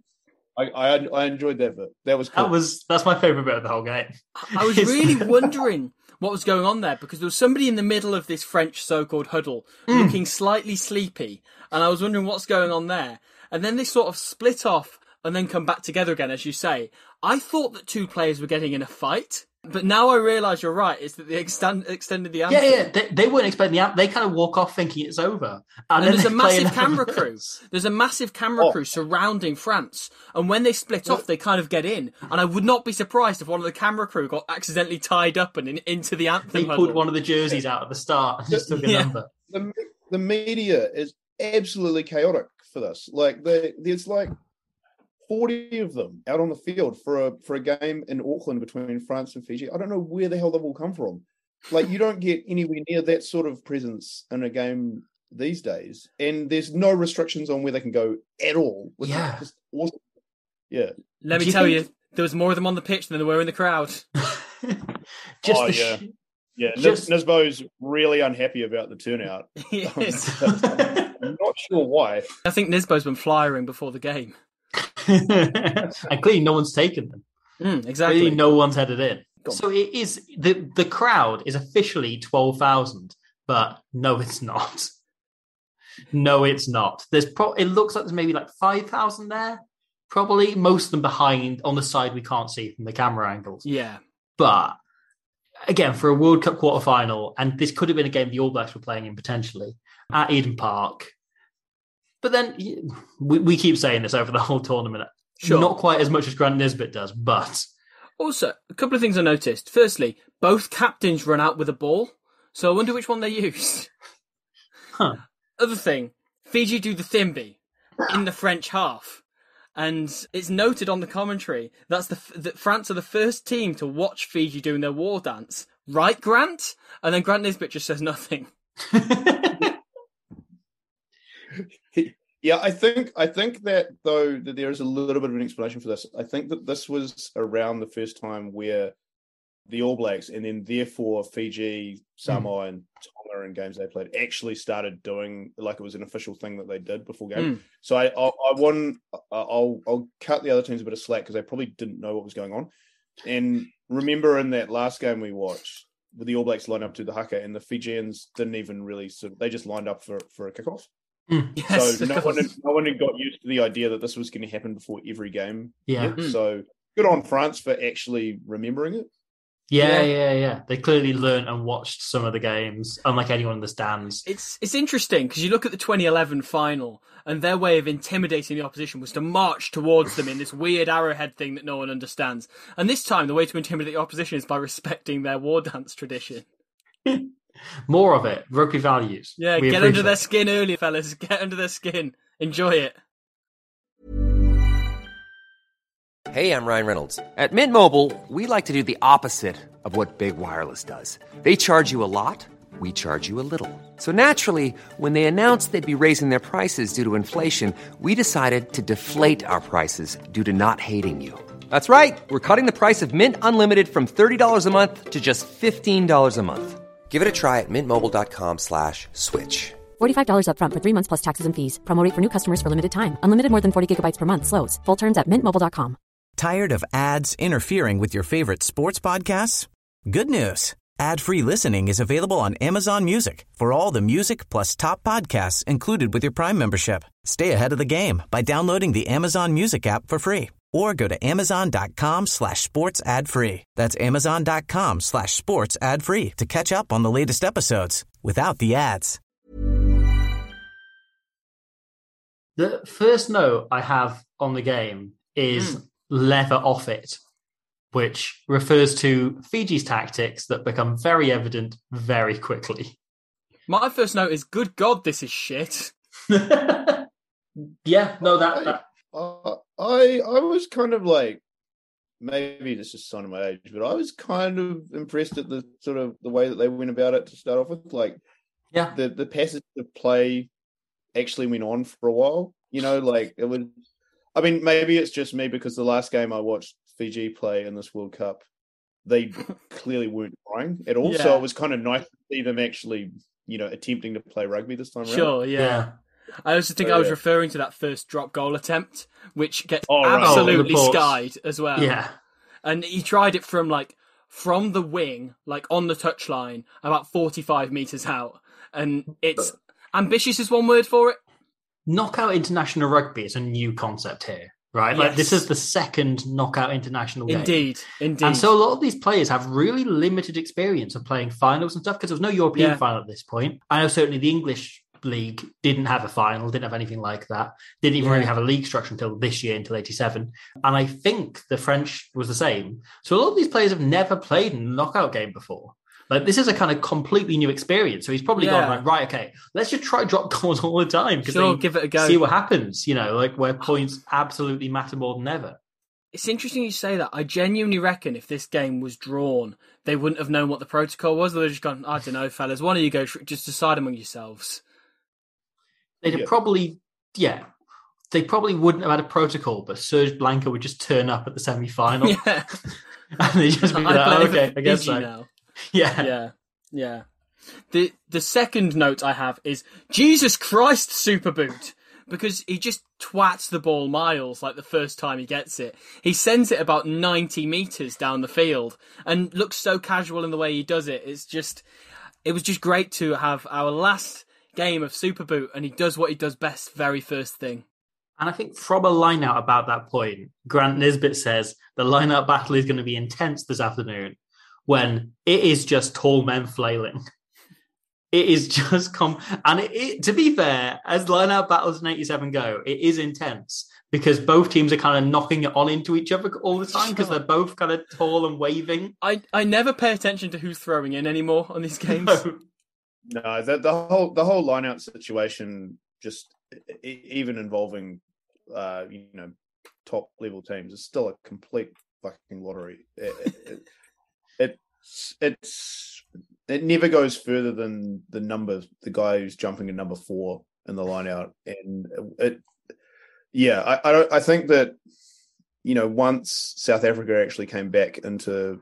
I enjoyed that bit. That was cool. That's my favorite bit of the whole game. I was really wondering what was going on there, because there was somebody in the middle of this French so-called huddle looking slightly sleepy, and I was wondering what's going on there. And then they sort of split off and then come back together again, as you say. I thought that two players were getting in a fight, but now I realise you're right. It's that they extended the anthem. Yeah. They weren't expecting the anthem. They kind of walk off thinking it's over. And there's a massive camera crew. There's a massive camera crew surrounding France. And when they split off, they kind of get in. And I would not be surprised if one of the camera crew got accidentally tied up and into the anthem. They pulled one of the jerseys out at the start and just took a number. The media is absolutely chaotic for this. Like, there's like 40 of them out on the field for a game in Auckland between France and Fiji. I don't know where the hell they've all come from. Like, you don't get anywhere near that sort of presence in a game these days, and there's no restrictions on where they can go at all. Yeah, just awesome. Yeah. Let me tell you, there was more of them on the pitch than there were in the crowd. Nisbo's really unhappy about the turnout. I'm not sure why. I think Nisbo's been flyering before the game. And clearly no one's taken them. Exactly. Clearly no one's headed in. So it is the crowd is officially 12,000, but no, it's not. No, it's not. It looks like there's maybe like 5,000 there. Probably most of them behind on the side we can't see from the camera angles. Yeah. But again, for a World Cup quarter-final, and this could have been a game the All Blacks were playing in potentially at Eden Park. But then we keep saying this over the whole tournament. Sure. Not quite as much as Grant Nisbet does, but... Also, a couple of things I noticed. Firstly, both captains run out with a ball, so I wonder which one they used. Other thing, Fiji do the thimby in the French half. And it's noted on the commentary that France are the first team to watch Fiji doing their war dance. Right, Grant? And then Grant Nisbet just says nothing. Yeah, I think that, though, that there is a little bit of an explanation for this. I think that this was around the first time where the All Blacks, and then therefore Fiji, Samoa, and Tonga in games they played, actually started doing, like, it was an official thing that they did before game. So I'll cut the other teams a bit of slack because they probably didn't know what was going on. And remember in that last game we watched, with the All Blacks lined up to the haka, and the Fijians didn't even really they just lined up for a kickoff. Yes, so no one had got used to the idea that this was going to happen before every game. Yeah. So good on France for actually remembering it. Yeah. They clearly learned and watched some of the games, unlike anyone in the stands. It's interesting because you look at the 2011 final, and their way of intimidating the opposition was to march towards them in this weird arrowhead thing that no one understands. And this time, the way to intimidate the opposition is by respecting their war dance tradition. More of it. Rugby values. Yeah, get under their skin early, fellas. Get under their skin. Enjoy it. Hey, I'm Ryan Reynolds. At Mint Mobile, we like to do the opposite of what Big Wireless does. They charge you a lot. We charge you a little. So naturally, when they announced they'd be raising their prices due to inflation, we decided to deflate our prices due to not hating you. That's right. We're cutting the price of Mint Unlimited from $30 a month to just $15 a month. Give it a try at mintmobile.com/switch. $45 up front for 3 months plus taxes and fees. Promo rate for new customers for limited time. Unlimited more than 40 gigabytes per month. Slows full terms at mintmobile.com. Tired of ads interfering with your favorite sports podcasts? Good news. Ad-free listening is available on Amazon Music for all the music plus top podcasts included with your Prime membership. Stay ahead of the game by downloading the Amazon Music app for free or go to amazon.com/sports ad free. That's amazon.com/sports ad free to catch up on the latest episodes without the ads. The first note I have on the game is leather off it, which refers to Fiji's tactics that become very evident very quickly. My first note is, good God, this is shit. Yeah, no, that... I was kind of like, maybe this is a sign of my age, but I was kind of impressed at the sort of the way that they went about it to start off with. Like, yeah, the passage of play actually went on for a while. You know, like it would. I mean, maybe it's just me because the last game I watched Fiji play in this World Cup, they clearly weren't trying at all. Yeah. So it was kind of nice to see them actually, you know, attempting to play rugby this time around. Sure, yeah. I also think I was referring to that first drop goal attempt, which gets absolutely skied as well. Yeah. And he tried it from like from the wing, like on the touchline, about 45 metres out. And it's ambitious is one word for it. Knockout international rugby is a new concept here, right? Yes. Like this is the second knockout international game. Indeed. And so a lot of these players have really limited experience of playing finals and stuff because there was no European final at this point. I know certainly the English league didn't have a final, didn't have anything like that, didn't even really have a league structure until this year, until 87. And I think the French was the same. So a lot of these players have never played in a knockout game before. Like this is a kind of completely new experience. So he's probably gone like, right, okay, let's just try drop goals all the time. Sure, give it a go. See what happens, like where points absolutely matter more than ever. It's interesting you say that. I genuinely reckon if this game was drawn, they wouldn't have known what the protocol was. They'd have just gone, I don't know, fellas, why don't you go just decide among yourselves? They'd have probably, they probably wouldn't have had a protocol, but Serge Blanca would just turn up at the semi-final. Yeah. And they'd just be like, okay, I guess so. Now. Yeah. The second note I have is Jesus Christ Superboot, because he just twats the ball miles like the first time he gets it. He sends it about 90 metres down the field and looks so casual in the way he does it. It was just great to have our last game of Superboot, and he does what he does best very first thing. And I think from a line-out about that point, Grant Nisbet says the line-out battle is going to be intense this afternoon, when it is just tall men flailing. It is just to be fair, as line-out battles in 87 go, it is intense because both teams are kind of knocking it on into each other all the time because they're both kind of tall and waving. I never pay attention to who's throwing in anymore on these games. No, the whole line-out situation, just even involving top level teams, is still a complete fucking lottery. It never goes further than the guy who's jumping in number 4 in the line out. And I think that, once South Africa actually came back into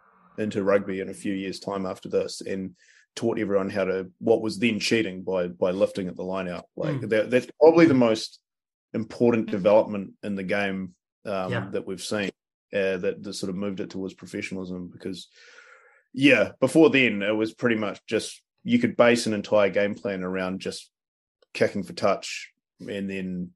rugby in a few years' time after this and taught everyone what was then cheating by lifting at the line out, that's probably the most important development in the game that we've seen, that sort of moved it towards professionalism, because before then it was pretty much just you could base an entire game plan around just kicking for touch and then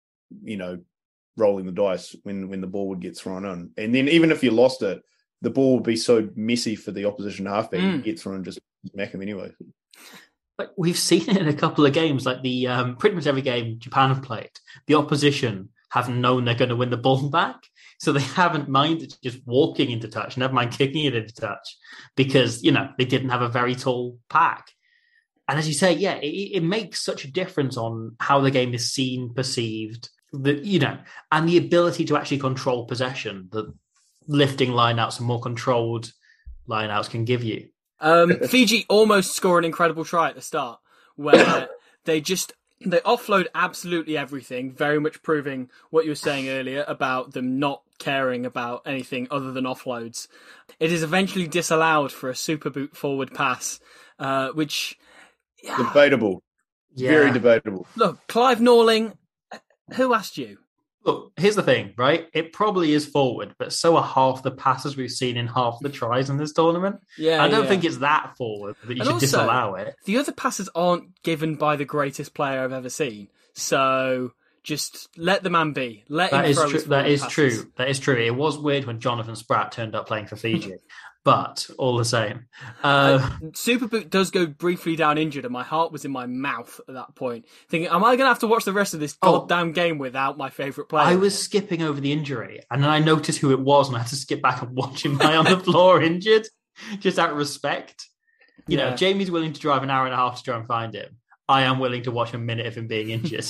rolling the dice when the ball would get thrown in, and then even if you lost it, the ball would be so messy for the opposition halfback to get thrown and just smack him anyway. But we've seen it in a couple of games, like the pretty much every game Japan have played, the opposition have known they're going to win the ball back. So they haven't minded just walking into touch, never mind kicking it into touch, because, they didn't have a very tall pack. And as you say, it makes such a difference on how the game is seen, perceived, and the ability to actually control possession that lifting lineouts and more controlled lineouts can give you. Fiji almost score an incredible try at the start where they offload absolutely everything, very much proving what you were saying earlier about them not caring about anything other than offloads. It is eventually disallowed for a super boot forward pass, which... Debatable. Very debatable. Look, Clive Norling, who asked you? Look, here's the thing, right? It probably is forward, but so are half the passes we've seen in half the tries in this tournament. I don't think it's that forward that you should disallow it. The other passes aren't given by the greatest player I've ever seen. So just let the man be. Let him throw his That is passes. true. That is true. It was weird when Jonathan Spratt turned up playing for Fiji. But all the same. Superboot does go briefly down injured, and my heart was in my mouth at that point, thinking, am I going to have to watch the rest of this goddamn game without my favourite player? I was skipping over the injury, and then I noticed who it was, and I had to skip back and watch him lie on the floor injured, just out of respect. If Jamie's willing to drive an hour and a half to try and find him, I am willing to watch a minute of him being injured.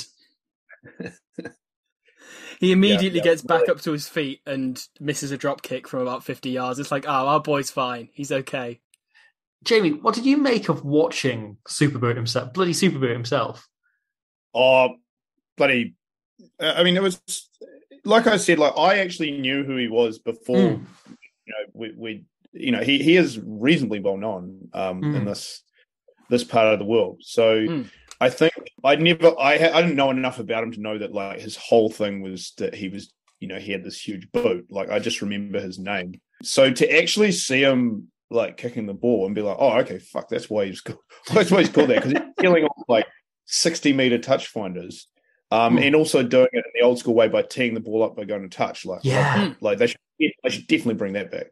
He immediately gets back up to his feet and misses a drop kick from about 50 yards. It's like, our boy's fine. He's okay. Jamie, what did you make of watching Superboot himself? Bloody Superboot himself. Oh, bloody... I mean, it was... Like I said, I actually knew who he was before. He is reasonably well known in this part of the world. So... I think I didn't know enough about him to know that his whole thing was that he was, he had this huge boot. I just remember his name. So to actually see him like kicking the ball and be like, oh, okay, fuck, that's why he's called that, because he's killing off like 60-meter touch finders. And also doing it in the old school way by teeing the ball up by going to touch. Like they should definitely bring that back.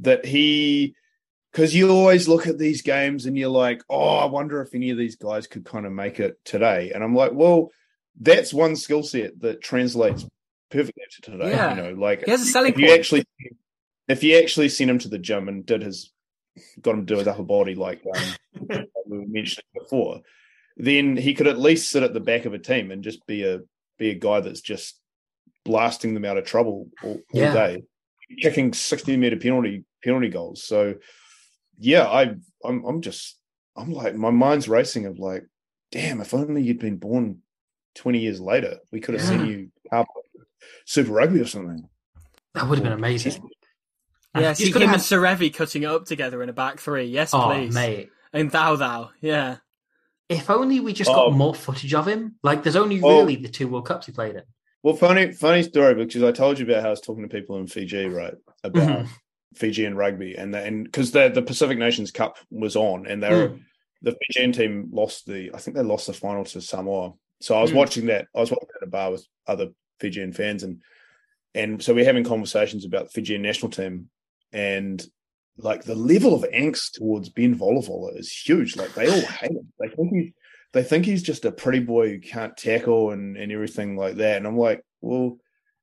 Because you always look at these games and you're like, oh, I wonder if any of these guys could kind of make it today. And I'm like, well, that's one skill set that translates perfectly to today. Yeah. You know, like he has a selling point. If you actually sent him to the gym and got him to do his upper body like we were mentioning before, then he could at least sit at the back of a team and just be a guy that's just blasting them out of trouble all day, kicking 60-meter penalty goals. So yeah, I'm like, my mind's racing of like, damn, if only you'd been born 20 years later, we could have seen you out Super Rugby or something. That would have been amazing. Yeah, see him and Serevi cutting it up together in a back three. Yes, please. Mate. And Thou. Yeah. If only we just got more footage of him. Like, there's only really the 2 World Cups he played in. Well, funny story, because I told you about how I was talking to people in Fiji, right, about Fijian rugby, and because the Pacific Nations Cup was on, and the Fijian team lost the final to Samoa. So I was watching that. I was watching at a bar with other Fijian fans, and so we're having conversations about the Fijian national team, and like the level of angst towards Ben Volavola is huge. Like they all hate him. They think he's just a pretty boy who can't tackle and everything like that. And I'm like, well,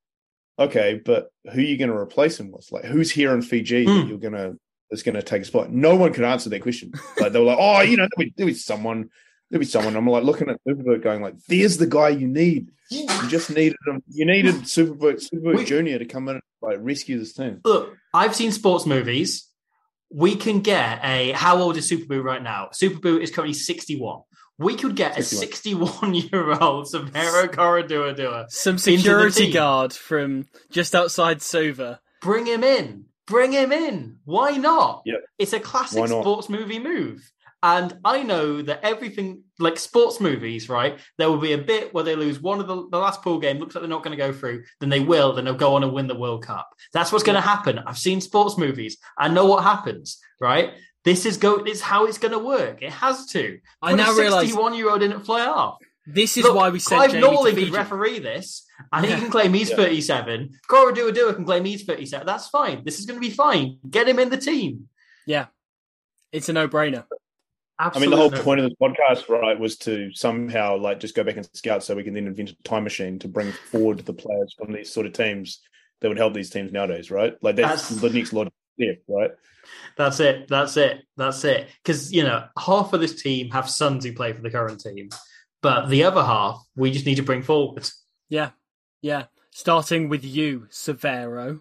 okay, but who are you going to replace him with? Like, who's here in Fiji that that's going to take a spot? No one could answer that question. Like they were like, oh, there'll be someone. I'm like looking at Superbook going like, there's the guy you need. You just needed him. You needed Superbook Junior to come in and like rescue this team. Look, I've seen sports movies. We can get how old is Superboot right now? Superboot is currently 61. We could get 61. a 61-year-old Severo Koroduadua. Some security guard from just outside Suva. Bring him in. Why not? Yep. It's a classic sports movie move. And I know that everything, like sports movies, right, there will be a bit where they lose one of the last pool game, looks like they're not going to go through, then they'll go on and win the World Cup. That's what's going to happen. I've seen sports movies. I know what happens, right? This is how it's going to work. It has to. I now realise 61-year-old in a playoff. This is why we sent Clive Jamie Norley to Fiji. could referee this, and he can claim he's 37. Koroduadua can claim he's 37. That's fine. This is going to be fine. Get him in the team. Yeah. It's a no-brainer. Absolutely. I mean, the whole point of this podcast, right, was to somehow like just go back and scout so we can then invent a time machine to bring forward the players from these sort of teams that would help these teams nowadays, right? Like that's the next logical step, right? That's it. Because, half of this team have sons who play for the current team, but the other half, we just need to bring forward. Yeah. Starting with you, Severo.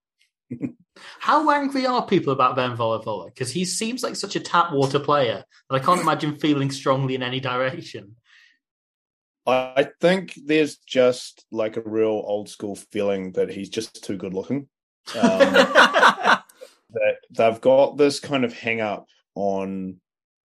How angry are people about Ben Volavola? Because he seems like such a tap water player that I can't imagine feeling strongly in any direction. I think there's just like a real old school feeling that he's just too good looking. That they've got this kind of hang up on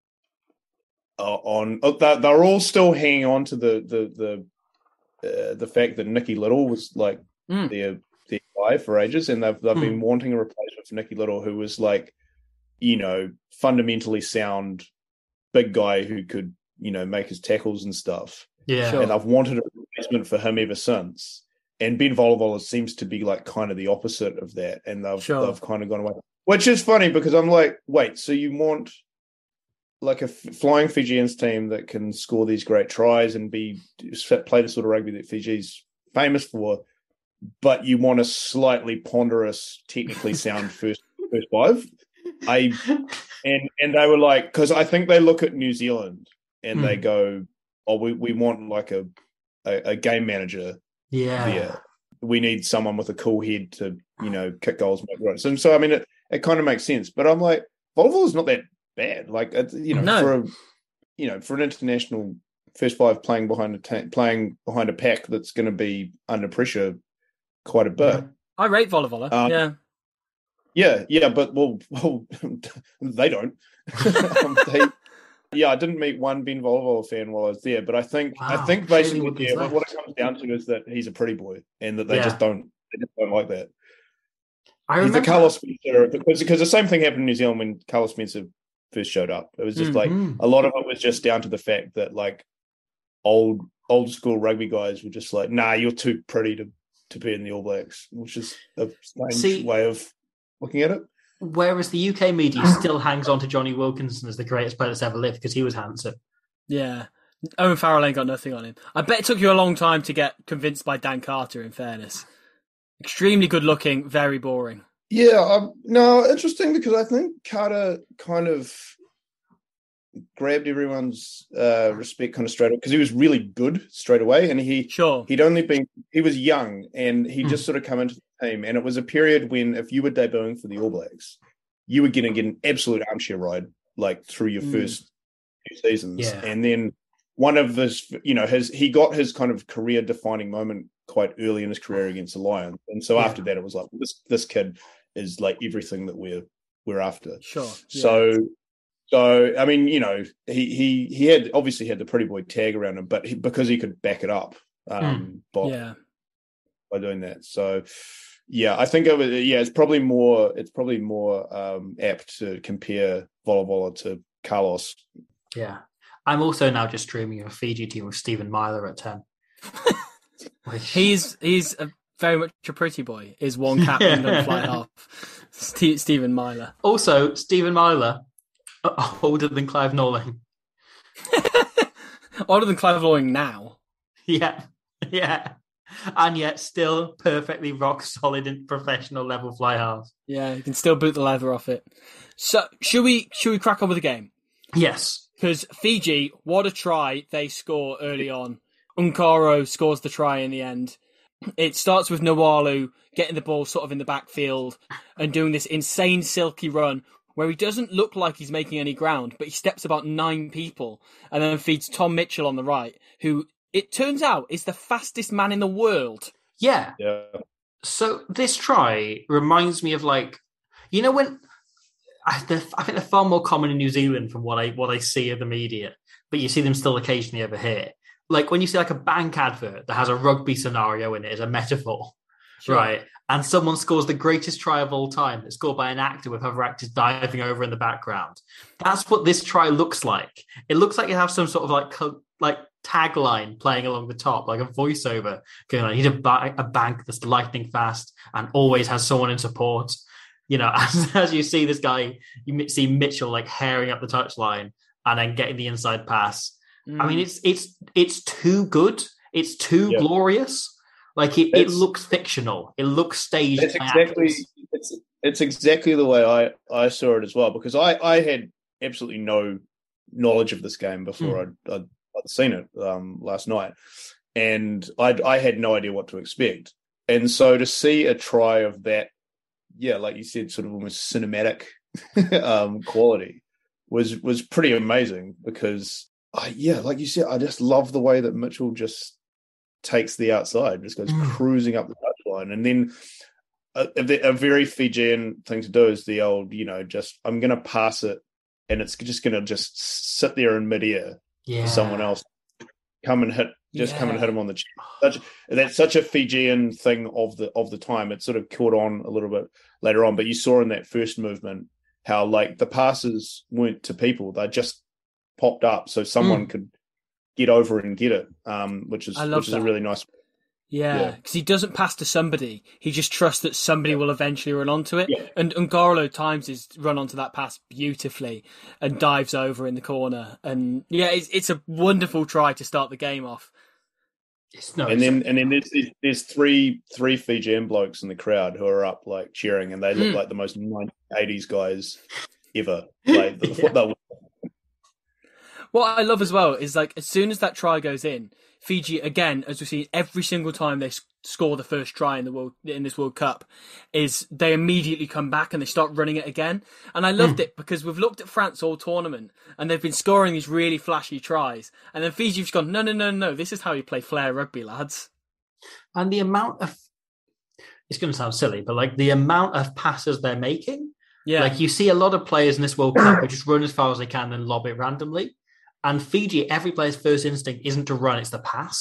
they're all still hanging on to the fact that Nicky Little was like their guy for ages, and they've been wanting a replacement for Nicky Little, who was like, fundamentally sound big guy who could, make his tackles and stuff. Yeah. Sure. And I've wanted a replacement for him ever since. And Ben Volavola seems to be like kind of the opposite of that. And they've kind of gone away. Which is funny because I'm like, wait, so you want like a flying Fijians team that can score these great tries and play the sort of rugby that Fiji's famous for, but you want a slightly ponderous, technically sound first five? And they were like, because I think they look at New Zealand and they go, oh, we want like a game manager. Yeah. We need someone with a cool head to, kick goals, make runs. And so, I mean, it kind of makes sense. But I'm like, Volvo is not that bad. Like, for an international first five playing behind a pack that's going to be under pressure quite a bit. I rate Volavola. Yeah, but well, they don't. I didn't meet one Ben Volavola fan while I was there, but I think basically what it comes down to is that he's a pretty boy, and that they just don't like that. He's the Carlos Spencer, because the same thing happened in New Zealand when Carlos Spencer first showed up. It was just like a lot of it was just down to the fact that like old school rugby guys were just like, nah, you're too pretty to be in the All Blacks, which is a strange way of looking at it. Whereas the UK media still hangs on to Johnny Wilkinson as the greatest player that's ever lived because he was handsome. Yeah. Owen Farrell ain't got nothing on him. I bet it took you a long time to get convinced by Dan Carter, in fairness. Extremely good looking, very boring. Yeah, no, interesting because I think Carter kind of grabbed everyone's respect kind of straight away because he was really good straight away, and he was young and he just sort of come into the team, and it was a period when if you were debuting for the All Blacks, you were going to get an absolute armchair ride like through your first few seasons, and then one of this, he got his kind of career defining moment quite early in his career against the Lions, and so after that, it was like this kid is like everything that we're after. Sure. So I mean, he had obviously had the pretty boy tag around him, but because he could back it up by doing that. So yeah, I think it's probably more apt to compare Vola Vola to Carlos. Yeah. I'm also now just streaming a Fiji team with Stephen Myler at 10. He's very much a pretty boy. Is one captain and fly half. Stephen Myler. Also, Stephen Myler, older than Clive Norling. Older than Clive Norling now. Yeah. And yet still perfectly rock solid in professional level fly half. Yeah, you can still boot the leather off it. So should we crack on with the game? Yes. Because Fiji, what a try they score early on. Unkaro scores the try in the end. It starts with Nawalu getting the ball sort of in the backfield and doing this insane silky run where he doesn't look like he's making any ground, but he steps about 9 people and then feeds Tom Mitchell on the right, who it turns out is the fastest man in the world. Yeah. So this try reminds me of when I think they're far more common in New Zealand from what I see of the media, but you see them still occasionally over here. Like when you see like a bank advert that has a rugby scenario in it as a metaphor, right? And someone scores the greatest try of all time. It's scored by an actor with other actors diving over in the background. That's what this try looks like. It looks like it has some sort of like tagline playing along the top, like a voiceover going on. He's a bank that's lightning fast and always has someone in support. As you see this guy, you see Mitchell like herring up the touchline and then getting the inside pass. I mean, it's too good. It's too glorious. Like it looks fictional. It looks staged. It's exactly the way I saw it as well, because I had absolutely no knowledge of this game before I'd seen it last night, and I had no idea what to expect. And so to see a try of that, like you said, sort of almost cinematic quality was pretty amazing because. Like you said, I just love the way that Mitchell just takes the outside, just goes cruising up the touchline. And then a very Fijian thing to do is the old, I'm going to pass it and it's just going to just sit there in midair for someone else. Come and hit him on the chin. That's such a Fijian thing of the time. It sort of caught on a little bit later on, but you saw in that first movement how like the passes weren't to people. They just popped up so someone could get over and get it, which is a really nice. Yeah, because he doesn't pass to somebody. He just trusts that somebody will eventually run onto it. Yeah. And Ungarlo times his run onto that pass beautifully and dives over in the corner. And it's a wonderful try to start the game off. Then there's three Fijian blokes in the crowd who are up like cheering, and they look like the most 1980s guys ever. Like What I love as well is like as soon as that try goes in, Fiji again, as we see every single time they score the first try in this World Cup, is they immediately come back and they start running it again. And I loved it because we've looked at France all tournament and they've been scoring these really flashy tries, and then Fiji's gone, no, this is how you play flair rugby, lads. And the amount of it's going to sound silly, but like the amount of passes they're making, like you see a lot of players in this World Cup who just run as far as they can and lob it randomly. And Fiji, every player's first instinct isn't to run, it's the pass.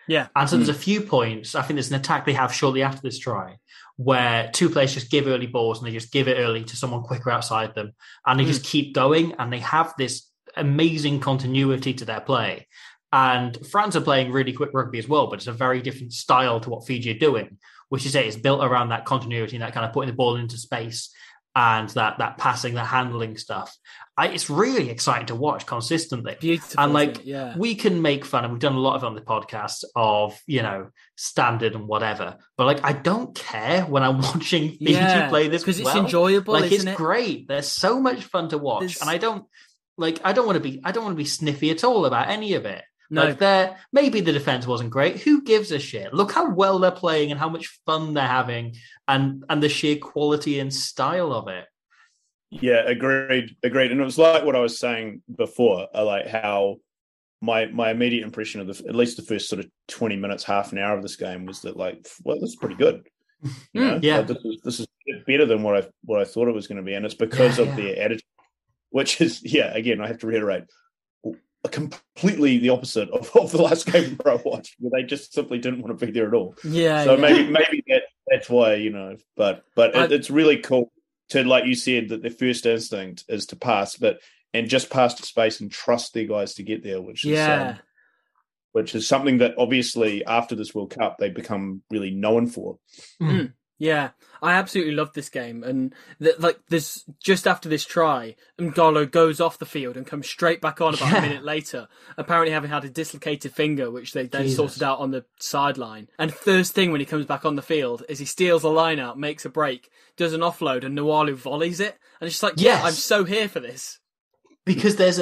Yeah. And so there's a few points. I think there's an attack they have shortly after this try where two players just give early balls and they just give it early to someone quicker outside them. And they just keep going and they have this amazing continuity to their play. And France are playing really quick rugby as well, but it's a very different style to what Fiji are doing, which is it's built around that continuity and that kind of putting the ball into space and that passing, that handling stuff. It's really exciting to watch consistently. Beautiful. And we can make fun, and we've done a lot of it on the podcast of, standard and whatever. But I don't care when I'm watching Fiji play this because it's enjoyable. Isn't it's great. They're so much fun to watch, and I don't want to be sniffy at all about any of it. No. Maybe the defense wasn't great. Who gives a shit? Look how well they're playing and how much fun they're having, and the sheer quality and style of it. Yeah, agreed. And it was like what I was saying before, like how my immediate impression of at least the first sort of 20 minutes, half an hour of this game was that this is pretty good. This is better than what I thought it was going to be, and it's because of their attitude, which is again I have to reiterate, completely the opposite of the last game I watched, where they just simply didn't want to be there at all. Maybe that's why, but it's really cool to, like you said, that their first instinct is to pass, and just pass to space and trust their guys to get there, which is something that obviously after this World Cup they become really known for. Yeah, I absolutely love this game, and there's just after this try, N'Golo goes off the field and comes straight back on about a minute later, apparently having had a dislocated finger, which they then sorted out on the sideline. And first thing when he comes back on the field is he steals a line out, makes a break, does an offload, and Nualu volleys it, and it's just I'm so here for this. Because there's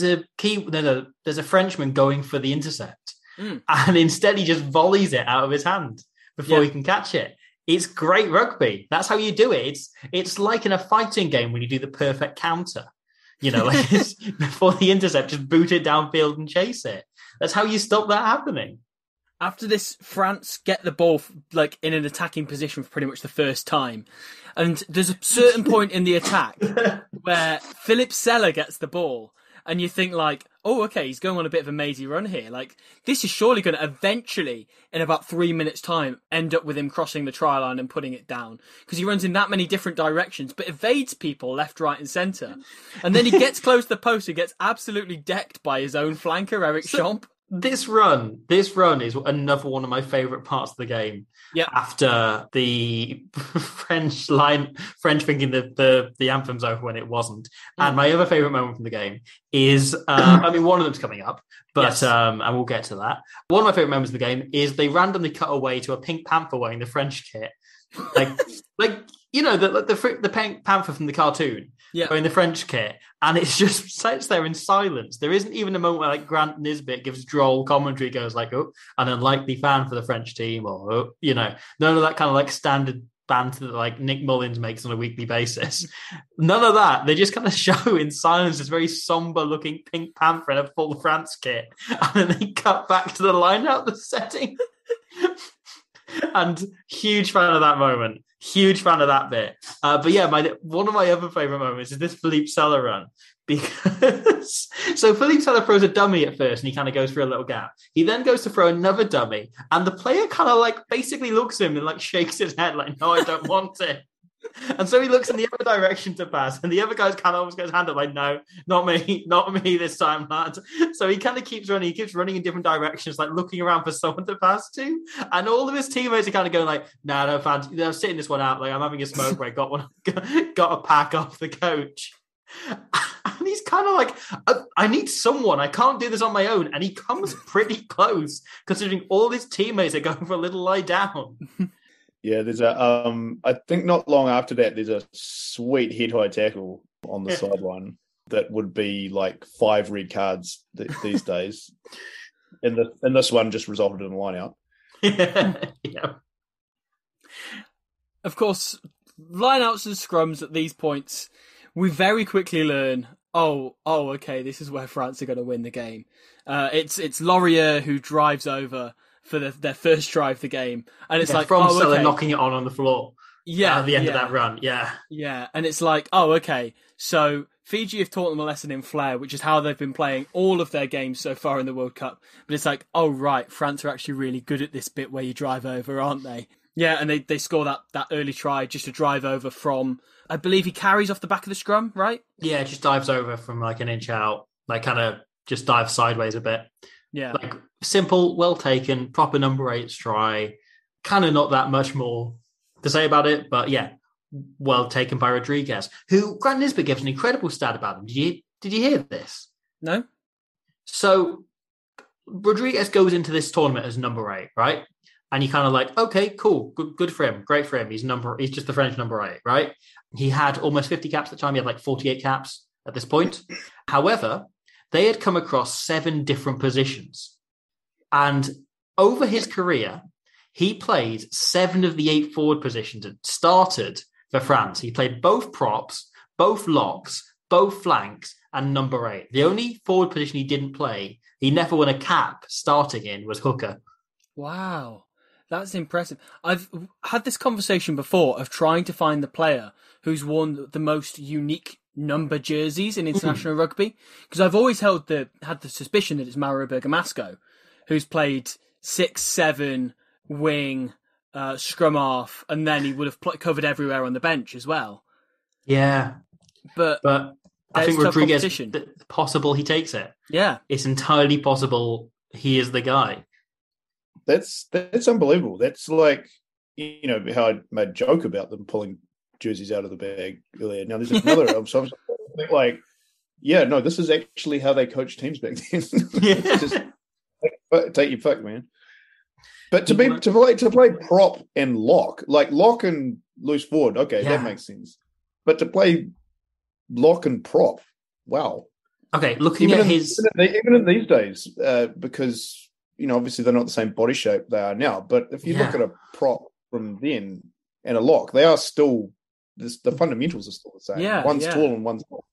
a Frenchman going for the intercept, and instead he just volleys it out of his hand before he can catch it. It's great rugby. That's how you do it. It's like in a fighting game when you do the perfect counter. Before the intercept, just boot it downfield and chase it. That's how you stop that happening. After this, France get the ball in an attacking position for pretty much the first time. And there's a certain point in the attack where Philippe Sella gets the ball. And you think oh, okay, he's going on a bit of a mazy run here. This is surely going to eventually, in about 3 minutes' time, end up with him crossing the try line and putting it down. Because he runs in that many different directions, but evades people left, right and centre. And then he gets close to the post and gets absolutely decked by his own flanker, Eric Champ. This run is another one of my favourite parts of the game. Yeah. After the French thinking that the anthem's over when it wasn't. And my other favourite moment from the game is, one of them's coming up, but and we'll get to that. One of my favourite moments of the game is they randomly cut away to a Pink Panther wearing the French kit, the Pink Panther from the cartoon. Yeah. Wearing the French kit, and it just sits there in silence. There isn't even a moment where Grant Nisbet gives droll commentary, goes oh, an unlikely fan for the French team, or none of that kind of standard banter that Nick Mullins makes on a weekly basis. None of that. They just kind of show in silence this very somber looking Pink Panther in a full France kit, and then they cut back to the line out the setting. And huge fan of that moment. Huge fan of that bit. One of my other favourite moments is this Philippe Sella run. Because Philippe Sella throws a dummy at first and he kind of goes through a little gap. He then goes to throw another dummy and the player kind of basically looks at him and shakes his head no, I don't want it. And so he looks in the other direction to pass, and the other guy's kind of almost got his hand up no, not me this time, lad. So he kind of keeps running. He keeps running in different directions, looking around for someone to pass to. And all of his teammates are kind of going nah, no, fans, I'm sitting this one out. I'm having a smoke break. Got a pack off the coach. And he's kind of I need someone. I can't do this on my own. And he comes pretty close, considering all his teammates are going for a little lie down. Yeah, there's I think not long after that, there's a sweet head-high tackle on the sideline that would be 5 red cards these days. And this one just resulted in a line-out. Yeah. Of course, line-outs and scrums at these points, we very quickly learn, okay, this is where France are going to win the game. It's Laurier who drives over for their first try of the game, and it's from Sella knocking it on the floor. Yeah, at the end of that run. Yeah. Yeah, and it's like, oh, okay, so Fiji have taught them a lesson in flair, which is how they've been playing all of their games so far in the World Cup. But it's like, oh, right, France are actually really good at this bit where you drive over, aren't they? Yeah, and they score that early try just to drive over from, I believe he carries off the back of the scrum, right? Yeah, just dives over from like an inch out, like kind of just dives sideways a bit. Yeah. Like simple, well taken, proper number 8 try. Kind of not that much more to say about it, but yeah, well taken by Rodriguez, who Grant Nisbet gives an incredible stat about him. Did you hear this? No. So Rodriguez goes into this tournament as number 8, right? And you kind of like, okay, cool, good for him, great for him. He's just the French number 8, right? He had almost 50 caps at the time. He had like 48 caps at this point. However, they had come across 7 different positions, and over his career, he played 7 of the 8 forward positions and started for France. He played both props, both locks, both flanks, and number 8. The only forward position he didn't play, he never won a cap starting in, was hooker. Wow, that's impressive. I've had this conversation before of trying to find the player who's worn the most unique number jerseys in international rugby, because I've always had the suspicion that it's Mauro Bergamasco, who's played 6, 7, wing, scrum half, and then he would have covered everywhere on the bench as well. Yeah, but I think Rodriguez, possible he takes it. Yeah, it's entirely possible he is the guy. That's unbelievable. That's like, you know, how I made a joke about them pulling jerseys out of the bag earlier. Now there's another. So I'm like, yeah, no, this is actually how they coached teams back then. Just take your fuck, man. But to play prop and lock, like lock and loose forward, okay, that makes sense. But to play lock and prop, wow. Okay, looking at his even in these days, because you know obviously they're not the same body shape they are now. But if you look at a prop from then and a lock, they are still the fundamentals are still the same. Yeah, one's tall and one's not.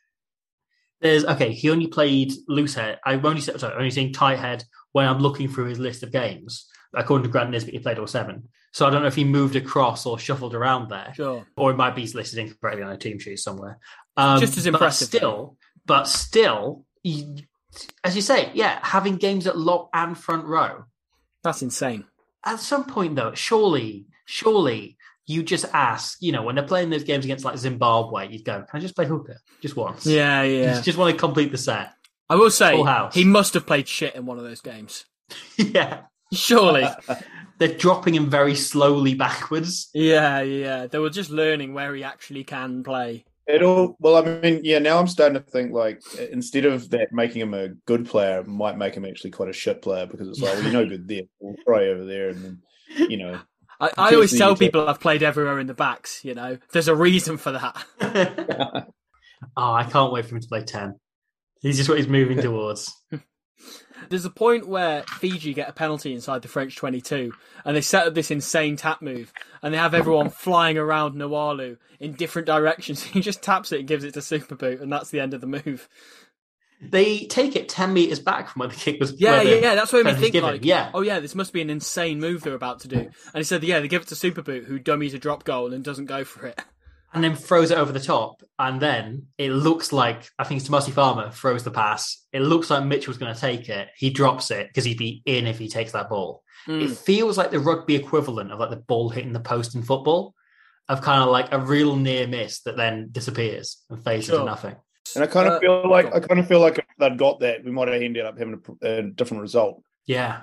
He only played loose head. I'm only seeing tight head when I'm looking through his list of games. According to Grant Nisbet, he played all 7. So I don't know if he moved across or shuffled around there. Sure. Or it might be listed incorrectly on a team sheet somewhere. Just as impressive. But still, as you say, having games at lock and front row. That's insane. At some point, though, surely you just ask, you know, when they're playing those games against like Zimbabwe, you'd go, can I just play hooker? Just once. Yeah. You just want to complete the set. I will say, he must have played shit in one of those games. Yeah. Surely. They're dropping him very slowly backwards. Yeah. They were just learning where he actually can play. Now I'm starting to think like instead of that making him a good player, it might make him actually quite a shit player because it's like, well, you're no good there. We'll try over there and then, you know. I always tell people I've played everywhere in the backs, you know. There's a reason for that. I can't wait for him to play 10. He's just what he's moving towards. There's a point where Fiji get a penalty inside the French 22 and they set up this insane tap move and they have everyone flying around Nawalu in different directions. He just taps it and gives it to Super Boot and that's the end of the move. They take it 10 metres back from where the kick was. Yeah, that's what made me think like, yeah. Oh yeah, this must be an insane move they're about to do. And he said, they give it to Super Boot who dummies a drop goal and doesn't go for it. And then throws it over the top. And then it looks like, I think it's Tomasi Farmer throws the pass. It looks like Mitchell's going to take it. He drops it because he'd be in if he takes that ball. It feels like the rugby equivalent of like the ball hitting the post in football, of kind of like a real near miss that then disappears and fades into nothing. And I kind of feel like if they'd got that, we might have ended up having a different result. Yeah.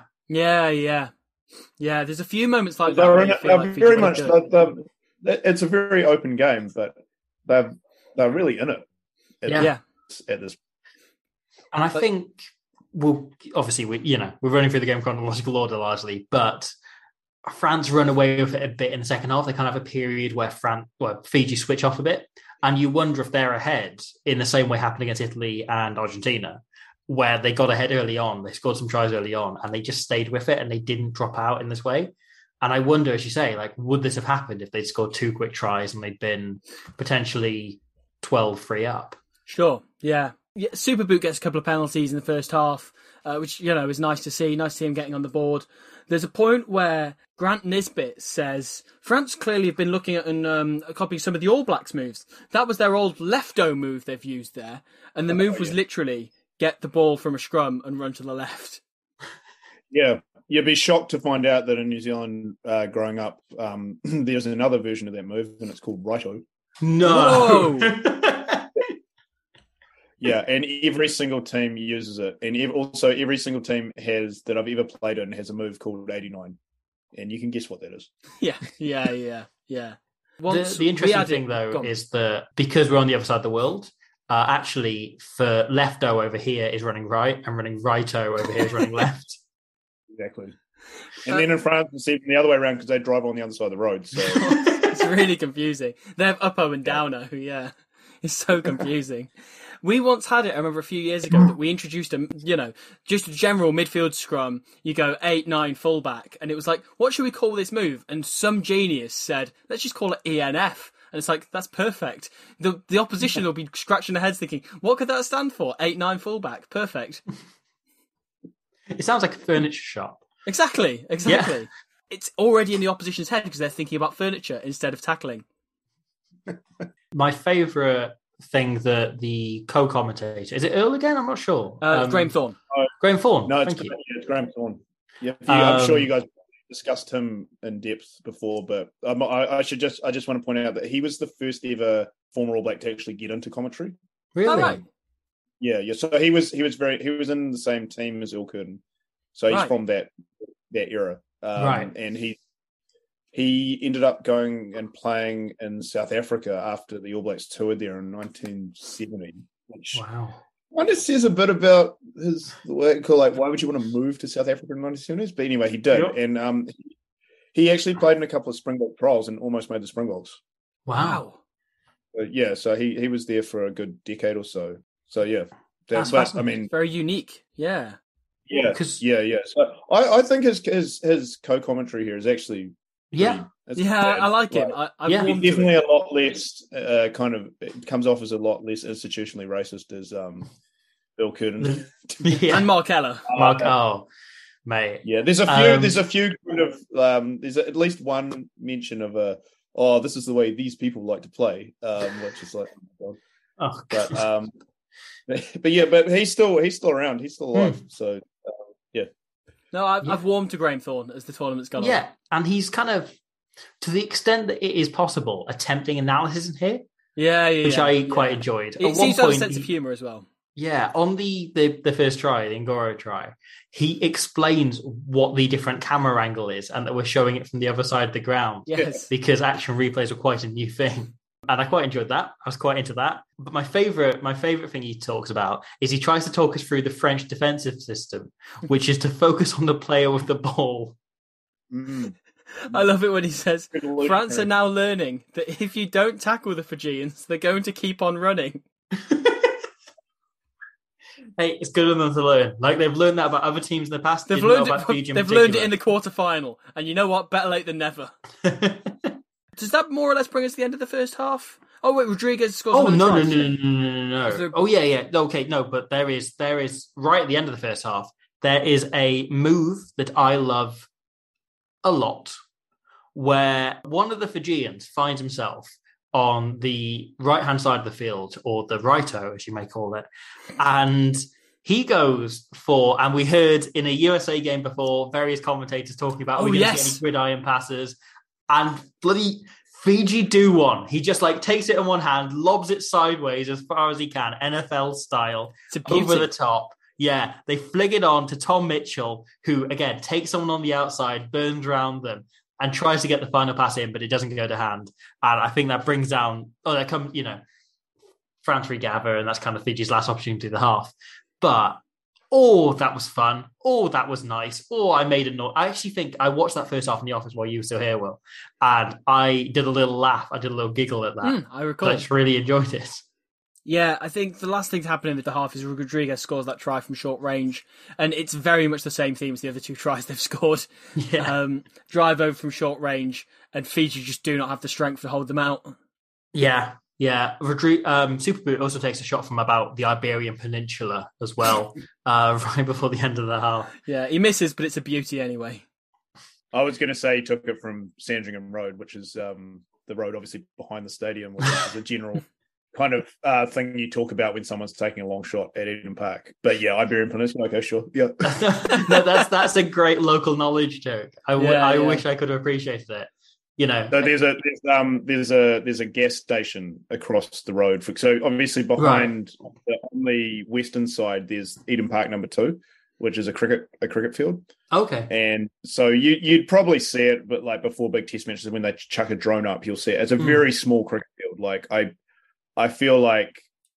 There's a few moments like that. Very much. It's a very open game, but they're really in it. At this. And I think we're running through the game chronological order largely, but France run away with it a bit in the second half. They kind of have a period where Fiji switch off a bit, and you wonder if they're ahead in the same way happened against Italy and Argentina, where they got ahead early on, they scored some tries early on, and they just stayed with it and they didn't drop out in this way. And I wonder, as you say, like, would this have happened if they'd scored 2 quick tries and they'd been potentially 12-3 up? Sure, yeah. Yeah, Superboot gets a couple of penalties in the first half, which, is nice to see. Nice to see him getting on the board. There's a point where Grant Nisbet says, France clearly have been looking at and copying some of the All Blacks moves. That was their old lefto move they've used there. And the move was literally get the ball from a scrum and run to the left. Yeah. You'd be shocked to find out that in New Zealand, growing up, there's another version of that move, and it's called righto. No. Yeah, and every single team uses it, and also every single team that I've ever played in has a move called 89, and you can guess what that is. Yeah. The interesting thing, though, is that because we're on the other side of the world, actually, for lefto over here is running right, and running righto over here is running left. Exactly. And then in France, it's even the other way around because they drive on the other side of the road. So it's really confusing. They have uppo and downo. Yeah, it's so confusing. We once had it, I remember a few years ago, that we introduced just a general midfield scrum. You go 8-9 fullback, and it was like, what should we call this move? And some genius said, let's just call it ENF. And it's like, that's perfect. The opposition will be scratching their heads thinking, what could that stand for? 8-9 fullback. Perfect. It sounds like a furniture shop. Exactly. Yeah. It's already in the opposition's head because they're thinking about furniture instead of tackling. My favourite thing that the co-commentator, is it Earl again? I'm not sure. Graham Thorne. Graham Thorne. No, it's Graham Thorne. Yeah, I'm sure you guys discussed him in depth before, but I just want to point out that he was the first ever former All Black to actually get into commentary. Really? Oh, right. Yeah. So he was in the same team as Earl Curtin. So he's from that era. Right. And he ended up going and playing in South Africa after the All Blacks toured there in 1970. Which kind of says a bit about why would you want to move to South Africa in the 1970s? But anyway, he did. Yep. And he actually played in a couple of Springbok trials and almost made the Springboks. Wow. So he was there for a good decade or so. So yeah. That's fascinating. Very unique. Yeah. Yeah. So I think his co-commentary here is actually I like him. He's definitely a lot less it comes off as a lot less institutionally racist as Bill Curtin and Mark Eller. Mate. Yeah, there's a few kind of there's at least one mention of this is the way these people like to play, which is like, oh god. But he's still around. He's still alive. So yeah. No, I've warmed to Graham Thorne as the tournament's gone on. Yeah, and he's kind of, to the extent that it is possible, attempting analysis in here. Which I quite enjoyed. It seems to have a sense of humour as well. Yeah, on the first try, the Ngoro try, he explains what the different camera angle is and that we're showing it from the other side of the ground. Yes. Because action replays were quite a new thing. And I quite enjoyed that. I was quite into that. But my favourite thing he talks about is he tries to talk us through the French defensive system, which is to focus on the player with the ball. I love it when he says, France are now learning that if you don't tackle the Fijians, they're going to keep on running. Hey, it's good enough to learn. Like, they've learned that about other teams in the past. They've learned it in the quarterfinal. And you know what? Better late than never. Does that more or less bring us to the end of the first half? Oh, wait, Rodriguez scores. Oh, no. Oh, yeah. Okay, no, but there is right at the end of the first half, there is a move that I love a lot, where one of the Fijians finds himself on the right-hand side of the field, or the righto, as you may call it, and he goes for, and we heard in a USA game before, various commentators talking about, we didn't see any gridiron passes, and bloody Fiji do one. He just takes it in one hand, lobs it sideways as far as he can, NFL style, over the top. Yeah, they flick it on to Tom Mitchell, who, again, takes someone on the outside, burns around them, and tries to get the final pass in, but it doesn't go to hand. And I think that brings down, France regather, and that's kind of Fiji's last opportunity of the half. But, that was fun. That was nice. I made a note. I actually think I watched that first half in the office while you were still here, Will. And I did a little laugh. I did a little giggle at that. I recall. I just really enjoyed it. Yeah, I think the last thing to happen in the half is Rodriguez scores that try from short range, and it's very much the same theme as the other two tries they've scored. Yeah. Drive over from short range, and Fiji just do not have the strength to hold them out. Yeah, Yeah, Superboot also takes a shot from about the Iberian Peninsula as well, right before the end of the half. Yeah, he misses, but it's a beauty anyway. I was going to say he took it from Sandringham Road, which is the road obviously behind the stadium, which is a general kind of thing you talk about when someone's taking a long shot at Eden Park. But yeah, Iberian Peninsula, okay, sure. Yeah. No, that's a great local knowledge joke. I wish I could have appreciated it. You know, so there's a gas station across the road. So obviously behind on the western side, there's Eden Park number 2, which is a cricket field. Okay. And so you'd probably see it, but like before big test matches, when they chuck a drone up, you'll see it. It's a very small cricket field. Like I feel like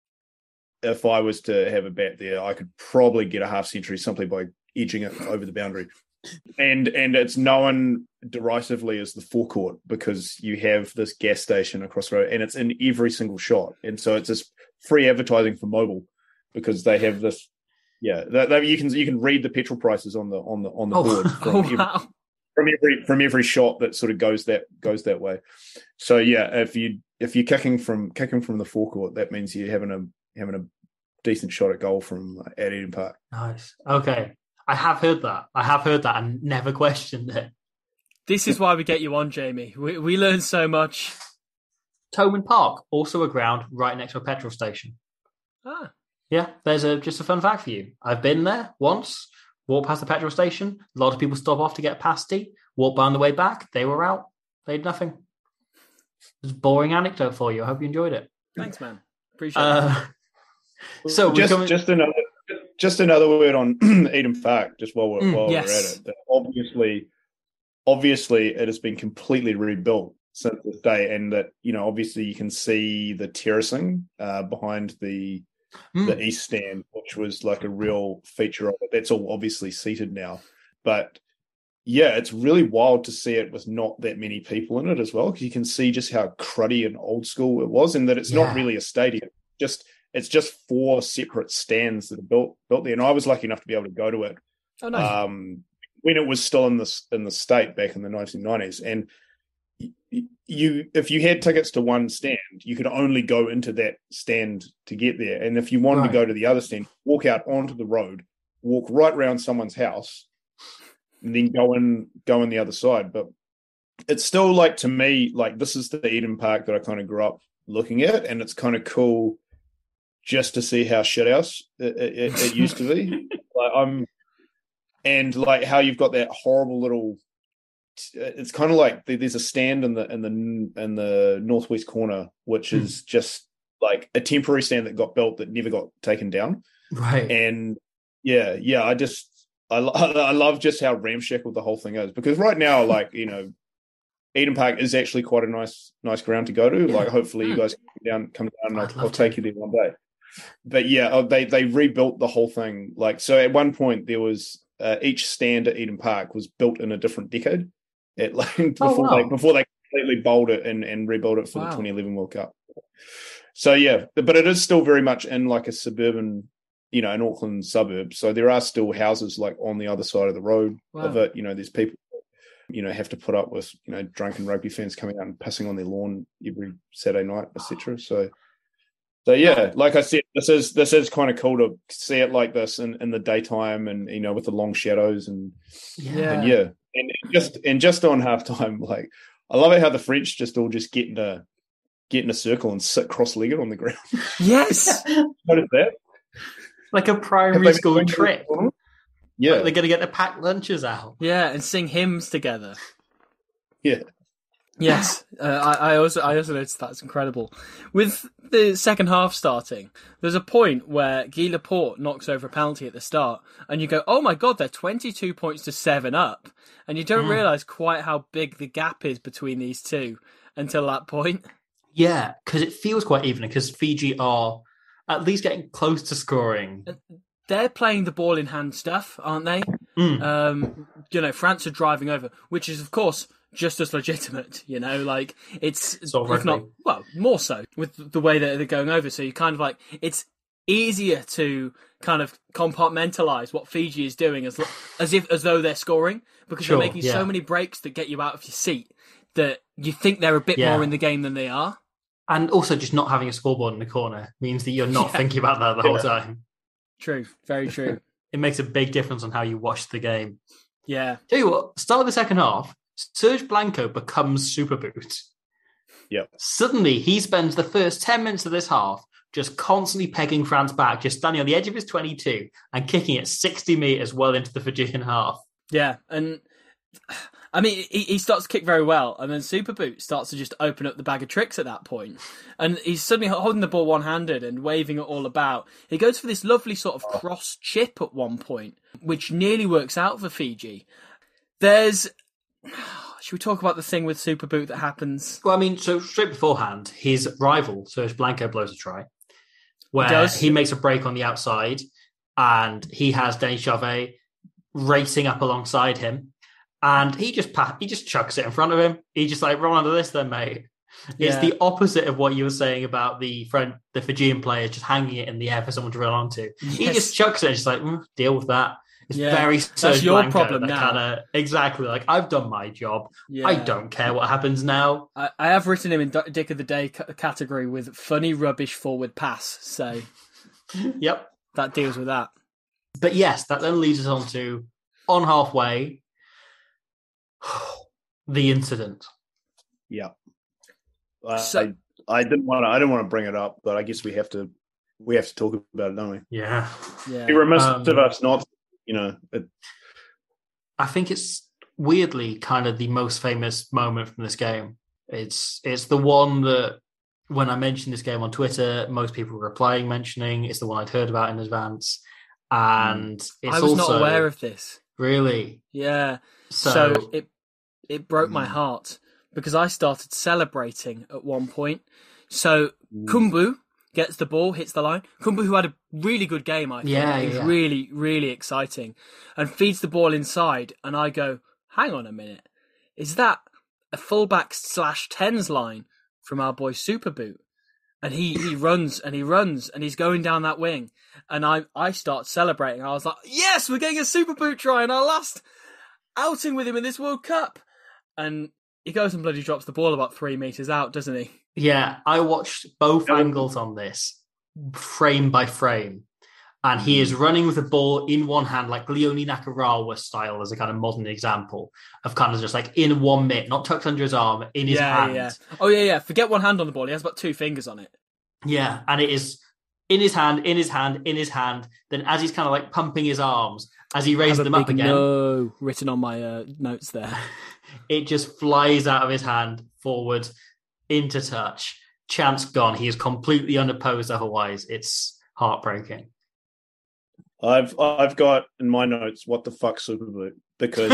if I was to have a bat there, I could probably get a half century simply by edging it over the boundary. And it's known derisively as the forecourt because you have this gas station across the road, and it's in every single shot. And so it's just free advertising for Mobil because they have this. Yeah, you can read the petrol prices on the board from every shot that sort of goes that way. So yeah, if you're kicking from the forecourt, that means you're having a decent shot at goal from at Eden Park. Nice. Okay. I have heard that and never questioned it. This is why we get you on, Jamie. We learn so much. Toman Park, also a ground right next to a petrol station. Ah. Yeah, there's just a fun fact for you. I've been there once, walked past the petrol station. A lot of people stop off to get a pasty, walk by on the way back. They were out. They had nothing. It's a boring anecdote for you. I hope you enjoyed it. Thanks, man. Appreciate it. So just another word on Eden Park, just while we're at it. That obviously, it has been completely rebuilt since this day, and that obviously you can see the terracing behind the east stand, which was like a real feature of it. That's all obviously seated now, but yeah, it's really wild to see it with not that many people in it as well, because you can see just how cruddy and old school it was, and that it's not really a stadium. It's just 4 separate stands that are built there, and I was lucky enough to be able to go to it. Oh, nice. When it was still in the state back in the 1990s, and if you had tickets to one stand, you could only go into that stand to get there, and if you wanted to go to the other stand, walk out onto the road, walk right around someone's house, and then go in the other side. But it's still, like, to me, like, this is the Eden Park that I kind of grew up looking at, and it's kind of cool just to see how shithouse it used to be. And like how you've got that horrible little. It's kind of like there's a stand in the northwest corner, which is just like a temporary stand that got built that never got taken down. Right. And yeah, I love just how ramshackle the whole thing is, because right now, like, Eden Park is actually quite a nice ground to go to. Yeah. Like, hopefully you guys come down, and I'll take you there one day. But yeah, they rebuilt the whole thing. Like, so at one point there was each stand at Eden Park was built in a different decade. Before they completely bowled it and rebuilt it for the 2011 World Cup. So yeah, but it is still very much in like a suburban, an Auckland suburb. So there are still houses like on the other side of the road of it. There's people, have to put up with, drunken rugby fans coming out and pissing on their lawn every Saturday night, etc. So yeah, like I said, this is kind of cool to see it like this in the daytime, and with the long shadows and just on halftime. Like, I love it how the French just get in a circle and sit cross-legged on the ground. Yes, what is that? Like a primary school trip. Yeah, like they're going to get the packed lunches out. Yeah, and sing hymns together. Yeah. Yes, I also noticed that's incredible. With the second half starting, there's a point where Guy Laporte knocks over a penalty at the start, and you go, "Oh my god, they're 22 points to 7 up," and you don't realise quite how big the gap is between these two until that point. Yeah, because it feels quite even, because Fiji are at least getting close to scoring. They're playing the ball in hand stuff, aren't they? France are driving over, which is of course just as legitimate, like it's if not, well, more so with the way that they're going over. So you kind of like, it's easier to kind of compartmentalize what Fiji is doing as though they're scoring, because they're making so many breaks that get you out of your seat that you think they're a bit more in the game than they are. And also just not having a scoreboard in the corner means that you're not thinking about that the whole time. True. Very true. It makes a big difference on how you watch the game. Yeah. Tell you what, start of the second half, Serge Blanco becomes Superboot. Yep. Suddenly, he spends the first 10 minutes of this half just constantly pegging France back, just standing on the edge of his 22 and kicking it 60 metres well into the Fijian half. Yeah, and I mean, he starts to kick very well, and then Superboot starts to just open up the bag of tricks at that point. And he's suddenly holding the ball one-handed and waving it all about. He goes for this lovely sort of cross chip at one point, which nearly works out for Fiji. Should we talk about the thing with Superboot that happens? Well, I mean, so straight beforehand, his rival, Serge Blanco, blows a try, where he makes a break on the outside, and he has Denis Charvet racing up alongside him, and he just chucks it in front of him. He just like, run under this then, mate. It's the opposite of what you were saying about the Fijian player just hanging it in the air for someone to run onto. Yes. He just chucks it and just like, deal with that. It's very Serge your Blanco, problem now. Kinda, exactly, like, I've done my job. Yeah. I don't care what happens now. I have written him in Dick of the Day category with funny rubbish forward pass. So, yep, that deals with that. But yes, that then leads us on halfway, the incident. Yeah, I didn't want to bring it up, but I guess we have to talk about it, don't we? Yeah. Be remiss of us not. I think it's weirdly kind of the most famous moment from this game. It's the one that when I mentioned this game on Twitter, most people were replying, mentioning. It's the one I'd heard about in advance, and it's I was not aware of this. Really? Yeah. So it broke my heart because I started celebrating at one point. So Kumbu gets the ball, hits the line. Kumbu, who had a really good game, I think. Yeah, he was really, really exciting. And feeds the ball inside. And I go, hang on a minute. Is that a fullback /10s line from our boy Superboot? And he runs and he runs and he's going down that wing. And I start celebrating. I was like, yes, we're getting a Superboot try in our last outing with him in this World Cup. And he goes and bloody drops the ball about 3 meters out, doesn't he? Yeah, I watched both angles on this, frame by frame. And he is running with the ball in one hand, like Leone Nakarawa style, as a kind of modern example of kind of just like in one mitt, not tucked under his arm, in his hand. Yeah. Oh, yeah. Forget one hand on the ball. He has about 2 fingers on it. Yeah, and it is in his hand, in his hand, in his hand. Then as he's kind of like pumping his arms, as he raises them up again. No, written on my notes there. It just flies out of his hand forward into touch. Chance gone. He is completely unopposed otherwise. It's heartbreaking. I've got in my notes, what the fuck Superboot? Because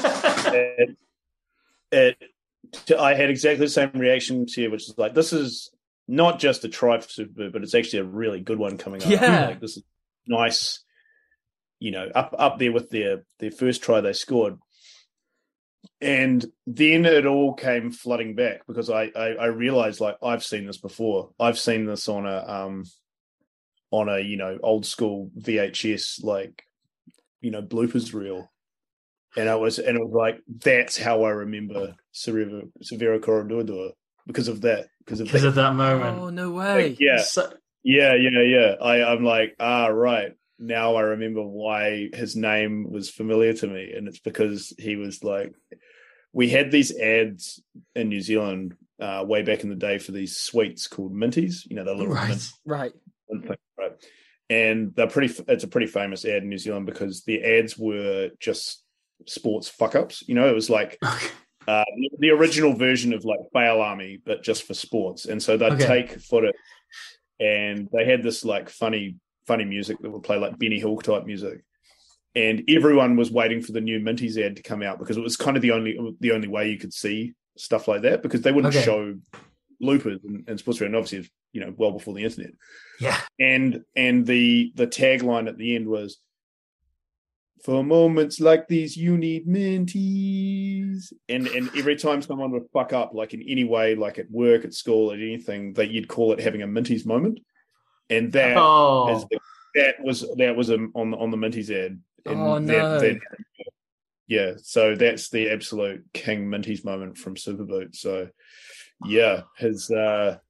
I had exactly the same reaction to you, which is like, this is not just a try for Superboot, but it's actually a really good one coming up. Yeah. Like, this is nice, up there with their first try they scored. And then it all came flooding back because I realized, like, I've seen this before. I've seen this on a old school VHS, like, bloopers reel. And it was like, that's how I remember Severo Korodor because of that. Because of that moment. Oh, no way. Like, yeah. I'm like, right. Now I remember why his name was familiar to me. And it's because he was like, we had these ads in New Zealand way back in the day for these sweets called Minties, the little right. And it's a pretty famous ad in New Zealand because the ads were just sports fuck ups. It was like the original version of like Fail Army, but just for sports. And so they'd take footage, and they had this like funny music that would play like Benny Hill type music. And everyone was waiting for the new Minties ad to come out because it was kind of the only way you could see stuff like that, because they wouldn't show loopers and sports radio, and obviously, well before the internet. Yeah. And the tagline at the end was, for moments like these, you need Minties. And every time someone would fuck up, like in any way, like at work, at school, at anything, that you'd call it having a Minties moment. And that was on the Minties ad. And yeah, so that's the absolute King Minties moment from Superboot. So yeah, his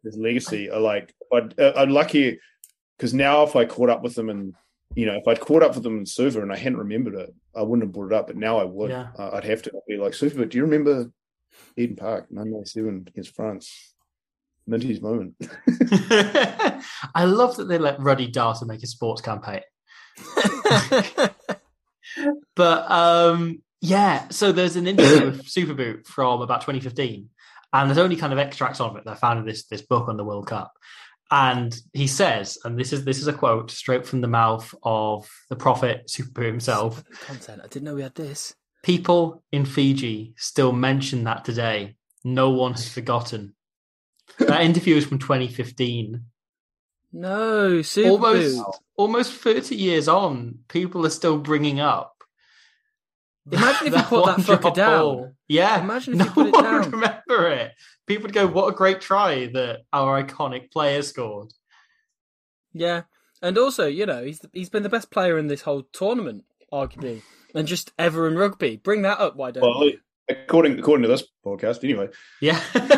his legacy are like, I'm lucky because now if I caught up with them and, if I'd caught up with them in Suva and I hadn't remembered it, I wouldn't have brought it up, but now I would. Yeah. I'd have to be like, Suva, do you remember Eden Park, 1997 against France? Minty's moment. I love that they let Ruddy Darter make a sports campaign. But so there's an interview with Superboot from about 2015, and there's only kind of extracts of it that I found in this book on the World Cup. And he says, and this is a quote straight from the mouth of the prophet Superboot himself. Content. I didn't know we had this. People in Fiji still mention that today. No one has forgotten. That interview is from 2015. No, Superboot. Almost 30 years on, people are still bringing up. Imagine if you put that fucker down. Ball. Yeah. Imagine if you put it down. No one would remember it. People would go, what a great try that our iconic player scored. Yeah. And also, he's been the best player in this whole tournament, arguably. And just ever in rugby. Bring that up, why don't you? According to this podcast, anyway. Yeah.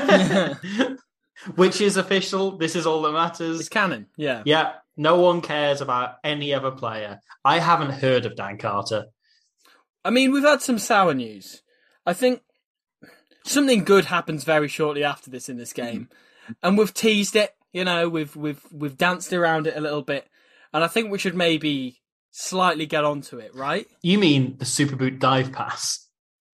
Which is official. This is all that matters. It's canon, yeah. Yeah. No one cares about any other player. I haven't heard of Dan Carter. I mean, we've had some sour news. I think something good happens very shortly after this in this game. And we've teased it, we've danced around it a little bit. And I think we should maybe slightly get onto it, right? You mean the Superboot dive pass?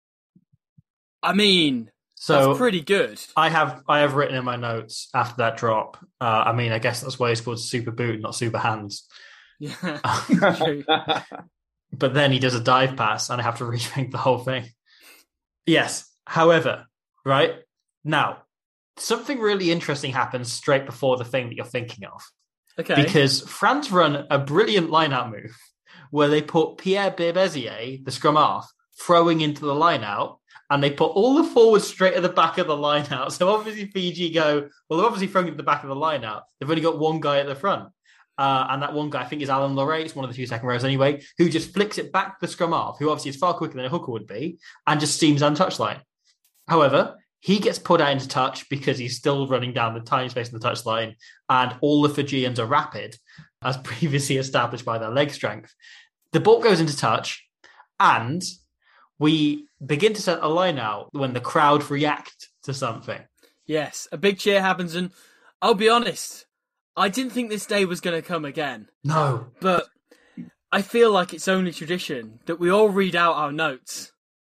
I mean, that's pretty good. I have written in my notes after that drop. I guess that's why it's called Superboot, not Super Hands. Yeah, true. But then he does a dive pass, and I have to rethink the whole thing. Yes. However, right now, something really interesting happens straight before the thing that you're thinking of. Okay. Because France run a brilliant line-out move where they put Pierre Berbizier, the scrum half, throwing into the line-out, and they put all the forwards straight at the back of the line-out. So obviously Fiji go, well, they're obviously throwing it at the back of the line-out. They've only got one guy at the front. And that one guy, I think, is Alan Loré. It's one of the 2 second rows anyway, who just flicks it back to the scrum half, who obviously is far quicker than a hooker would be, and just steams on touchline. However, he gets put out into touch because he's still running down the tiny space in the touchline, and all the Fijians are rapid, as previously established by their leg strength. The ball goes into touch, and we begin to set a line out when the crowd react to something. Yes, a big cheer happens, and I'll be honest, I didn't think this day was going to come again. No. But I feel like it's only tradition that we all read out our notes.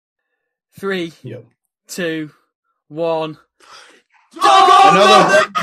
3, 2, 1. Another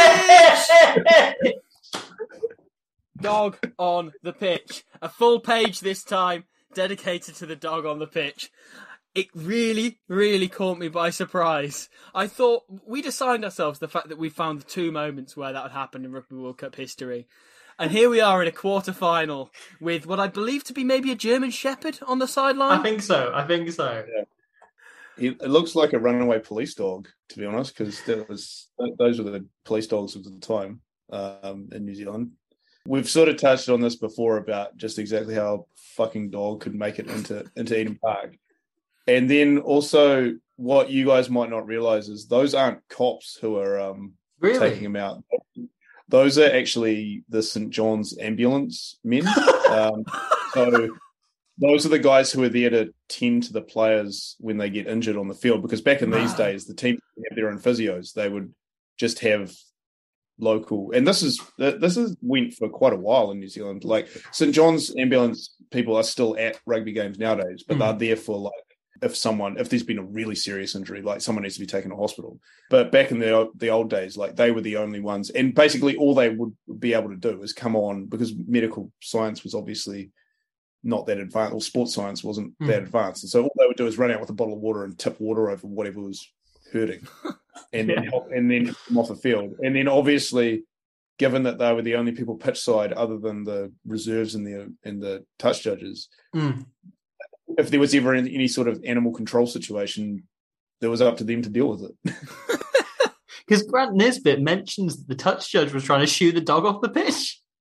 Dog on the pitch. A full page this time dedicated to the dog on the pitch. It really, really caught me by surprise. I thought we'd assigned ourselves the fact that we found the 2 moments where that would happen in Rugby World Cup history. And here we are in a quarter-final with what I believe to be maybe a German Shepherd on the sideline. I think so. Yeah. It looks like a runaway police dog, to be honest, because those were the police dogs of the time in New Zealand. We've sort of touched on this before about just exactly how a fucking dog could make it into Eden Park. And then also what you guys might not realise is those aren't cops who are taking him out. Those are actually the St. John's ambulance men. So those are the guys who are there to tend to the players when they get injured on the field. Because back in these days, the team didn't have their own physios. They would just have local, and this is went for quite a while in New Zealand. Like St. John's ambulance people are still at rugby games nowadays, but they're there for like if there's been a really serious injury, like someone needs to be taken to hospital. But back in the old days, like they were the only ones, and basically all they would be able to do is come on, because medical science was obviously not that advanced, or sports science wasn't that advanced, and so all they would do is run out with a bottle of water and tip water over whatever was hurting, and then come off the field. And then obviously, given that they were the only people pitch side other than the reserves and the touch judges, if there was ever any sort of animal control situation, it was up to them to deal with it. Because Grant Nisbet mentions that the touch judge was trying to shoo the dog off the pitch.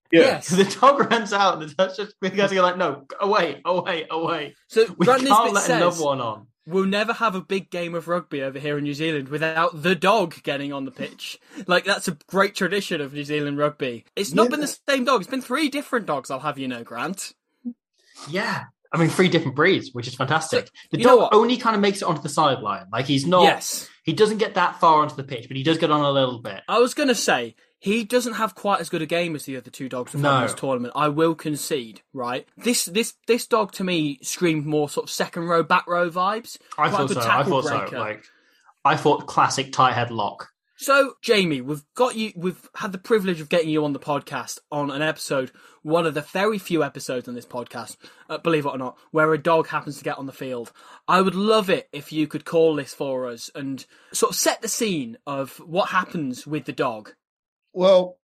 Yes. The dog runs out, and the guys are like, no, away. So We Grant can't Nisbet let says, another one on. we'll never have a big game of rugby over here in New Zealand without the dog getting on the pitch. Like, that's a great tradition of New Zealand rugby. It's not been the same dog. It's been 3 different dogs, I'll have you know, Grant. Yeah. I mean, 3 different breeds, which is fantastic. The you know dog what? only kind of makes it onto the sideline. Like, he's not... Yes. He doesn't get that far onto the pitch, but he does get on a little bit. I was going to say, he doesn't have quite as good a game as the other 2 dogs we've had in this tournament. I will concede, right? This dog, to me, screamed more sort of second row, back row vibes. I thought so. I thought classic tie head lock. So, Jamie, we've had the privilege of getting you on the podcast on an episode, one of the very few episodes on this podcast, believe it or not, where a dog happens to get on the field. I would love it if you could call this for us and sort of set the scene of what happens with the dog. Well,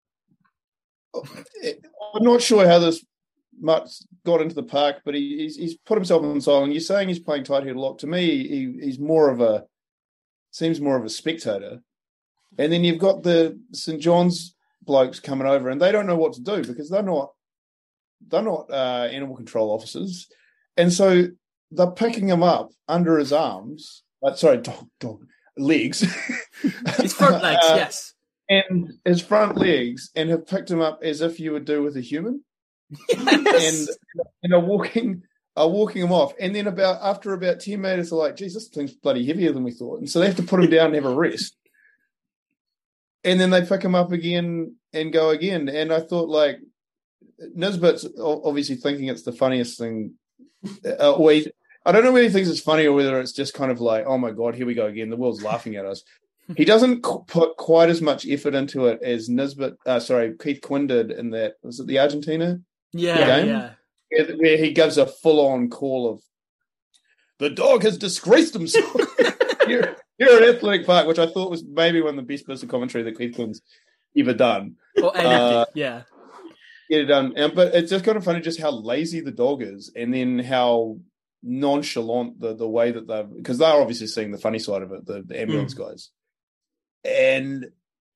I'm not sure how this much got into the park, but he's put himself on silent. You're saying he's playing tight head lock. To me, he's seems more of a spectator. And then you've got the St. John's blokes coming over, and they don't know what to do because they're not animal control officers, and so they're picking him up under his arms. Dog legs. His front legs, yes, and his front legs, and have picked him up as if you would do with a human, yes. and are walking him off. And then after about 10 minutes, they're like, "Geez, this thing's bloody heavier than we thought," and so they have to put him down and have a rest. And then they pick him up again and go again. And I thought, like, Nisbet's obviously thinking it's the funniest thing. I don't know whether he thinks it's funny or whether it's just kind of like, oh my God, here we go again. The world's laughing at us. He doesn't put quite as much effort into it as Keith Quinn did in that, was it the Argentina game? Yeah. Where he gives a full-on call of, the dog has disgraced himself. Here at Athletic Park, which I thought was maybe one of the best bits of commentary that Keith Quinn's ever done. Or anything, yeah. Get it done. But it's just kind of funny just how lazy the dog is, and then how nonchalant the way that because they're obviously seeing the funny side of it, the ambulance guys. And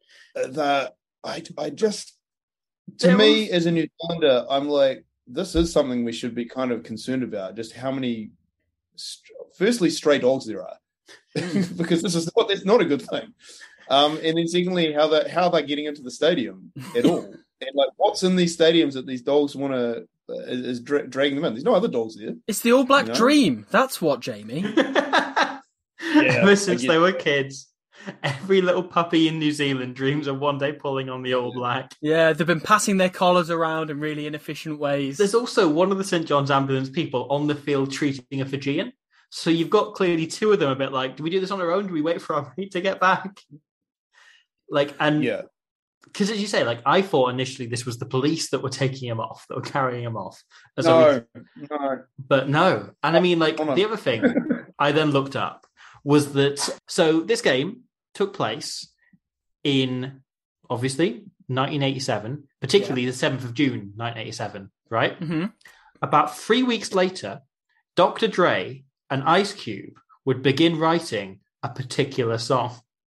I just, to me as a New Zealander, I'm like, this is something we should be kind of concerned about, just how many, firstly, stray dogs there are. Because it's not a good thing, and then secondly, how they're getting into the stadium at all, and like what's in these stadiums that these dogs want to is dragging them in. There's no other dogs there. It's the All Black dream. That's what, Jamie. Ever since they were kids, every little puppy in New Zealand dreams of one day pulling on the All Black. Yeah, they've been passing their collars around in really inefficient ways. There's also one of the St. John's ambulance people on the field treating a Fijian. So you've got clearly 2 of them a bit like, do we do this on our own? Do we wait for our mate to get back? Because as you say, like, I thought initially this was the police that were taking him off, that were carrying him off. No. But no. And I mean, like, the other thing I then looked up was that, so this game took place in, obviously, 1987, particularly the 7th of June, 1987, right? Mm-hmm. About 3 weeks later, Dr. Dre and Ice Cube would begin writing a particular song.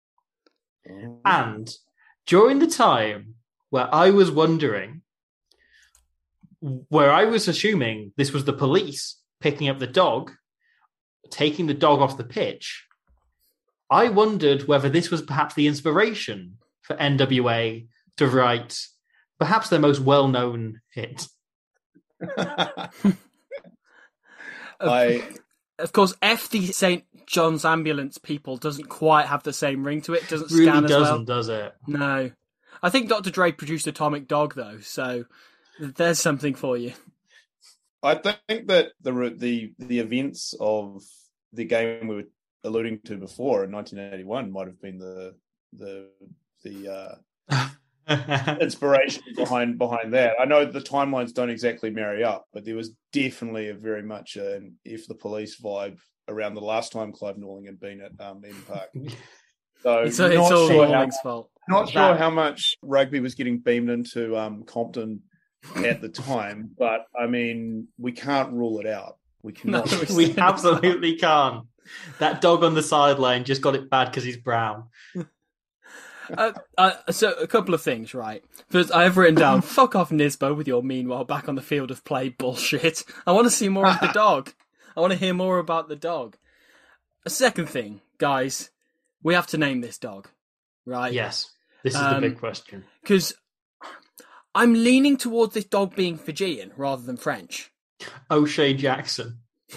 And during the time where I was assuming this was the police picking up the dog, taking the dog off the pitch, I wondered whether this was perhaps the inspiration for NWA to write perhaps their most well-known hit. Of course, F the St. John's Ambulance people doesn't quite have the same ring to it. Doesn't really scan as doesn't, well. Does it? No. I think Dr. Dre produced Atomic Dog, though, so there's something for you. I think that the events of the game we were alluding to before in 1981 might have been the inspiration behind that. I know the timelines don't exactly marry up, but there was definitely a very much an F the Police vibe around the last time Clive Norling had been at Eden Park. So it's all Norling's fault. Not sure how much rugby was getting beamed into Compton at the time, but I mean, we can't rule it out. We cannot. No, we absolutely can't. That dog on the sideline just got it bad because he's brown. So a couple of things, right? First, I have written down, fuck off Nisbo with your meanwhile back on the field of play bullshit. I want to see more of the dog. I want to hear more about the dog. A second thing, guys, we have to name this dog, right? Yes, this is the big question. Because I'm leaning towards this dog being Fijian rather than French. O'Shea Jackson.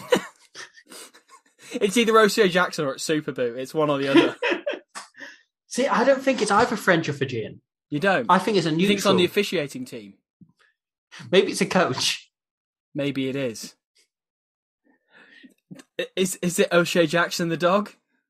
It's either O'Shea Jackson or it's Superboot. It's one or the other. See, I don't think it's either French or Fijian. You don't? I think it's a neutral. You think it's on the officiating team? Maybe it's a coach. Maybe it is. Is it O'Shea Jackson the dog?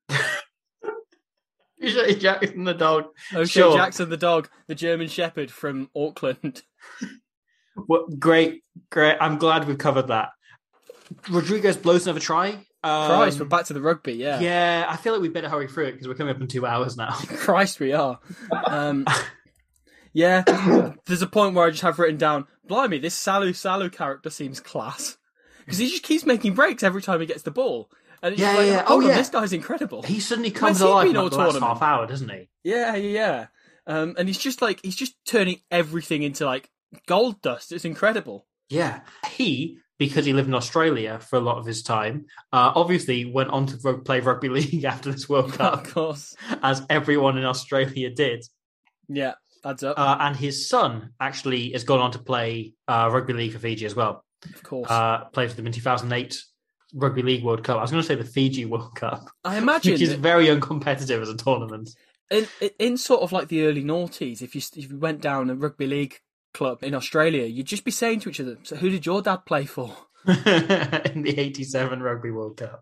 O'Shea Jackson the dog. O'Shea Jackson the dog, the German Shepherd from Auckland. Well, great. I'm glad we've covered that. Rodriguez blows another try. Christ, we're back to the rugby, yeah. Yeah, I feel like we better hurry through it because we're coming up in 2 hours now. Christ, we are. Yeah, there's a point where I just have written down, blimey, this Salu character seems class. Because he just keeps making breaks every time he gets the ball. And it's this guy's incredible. He suddenly comes alive in the last half hour, doesn't he? Yeah. And he's just turning everything into like gold dust. It's incredible. Yeah. Because he lived in Australia for a lot of his time, obviously went on to play rugby league after this World Cup. Of course. As everyone in Australia did. Yeah, adds up. And his son actually has gone on to play rugby league for Fiji as well. Of course. Played for them in 2008 Rugby League World Cup. I was going to say the Fiji World Cup. I imagine. Which is very uncompetitive as a tournament. In sort of like the early noughties, if you went down a rugby league club in Australia, you'd just be saying to each other, so who did your dad play for? In the 87 Rugby World Cup.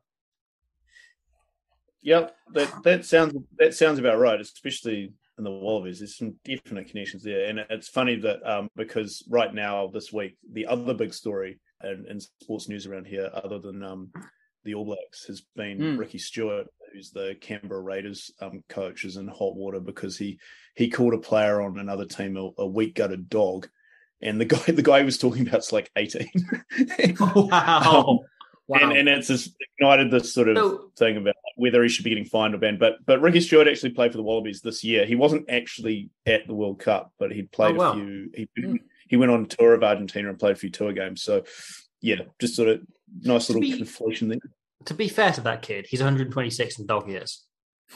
Yep, that sounds about right, especially in the Wallabies. There's some definite connections there. And it's funny that because right now, this week, the other big story in sports news around here, other than the All Blacks, has been Ricky Stewart, who's the Canberra Raiders coach, is in hot water because he called a player on another team a weak-gutted dog, and the guy he was talking about is like 18. Wow. And it's ignited this sort of thing about whether he should be getting fined or banned. But Ricky Stewart actually played for the Wallabies this year. He wasn't actually at the World Cup, but he played a few. He went on a tour of Argentina and played a few tour games. So, yeah, just sort of nice little conflation there. To be fair to that kid, he's 126 in dog years.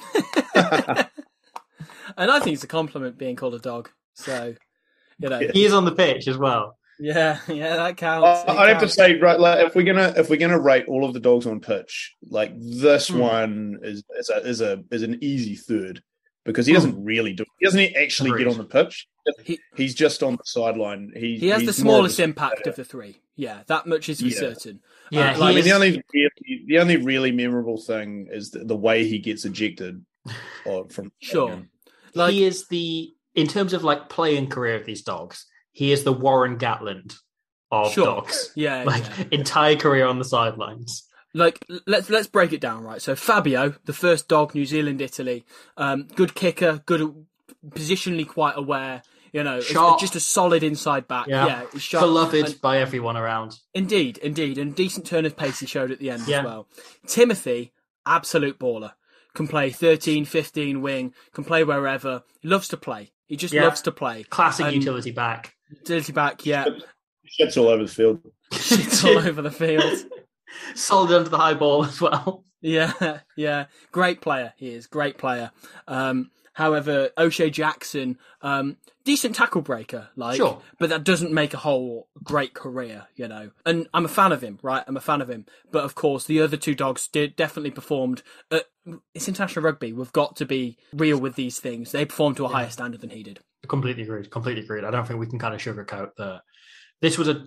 And I think it's a compliment being called a dog. So, he is on the pitch as well. Yeah, that counts. I'd have to say, right, like if we're gonna rate all of the dogs on pitch, like this one is an easy third because he doesn't really do it. He doesn't actually get on the pitch. He's just on the sideline. He has the smallest impact of the three. Yeah, that much is for certain. Yeah, the only really memorable thing is the way he gets ejected from. Sure, he is in terms of like playing career of these dogs. He is the Warren Gatland of dogs. Yeah, entire career on the sidelines. Like, let's break it down, right? So Fabio, the first dog, New Zealand, Italy, good kicker, good positionally quite aware. Just a solid inside back. Yeah, sharp, beloved by everyone around. Indeed, and decent turn of pace he showed at the end as well. Timothy, absolute baller. Can play 13, 15 wing. Can play wherever. He loves to play. He just loves to play. Classic utility back. Utility back, yeah. Shits all over the field. Shits all over the field. Solid under the high ball as well. Yeah. Great player, he is. Great player. However, O'Shea Jackson, decent tackle breaker, but that doesn't make a whole great career, And I'm a fan of him, right? But of course, the other two dogs definitely performed. It's international rugby. We've got to be real with these things. They performed to a higher standard than he did. Completely agreed. I don't think we can kind of sugarcoat that. This was an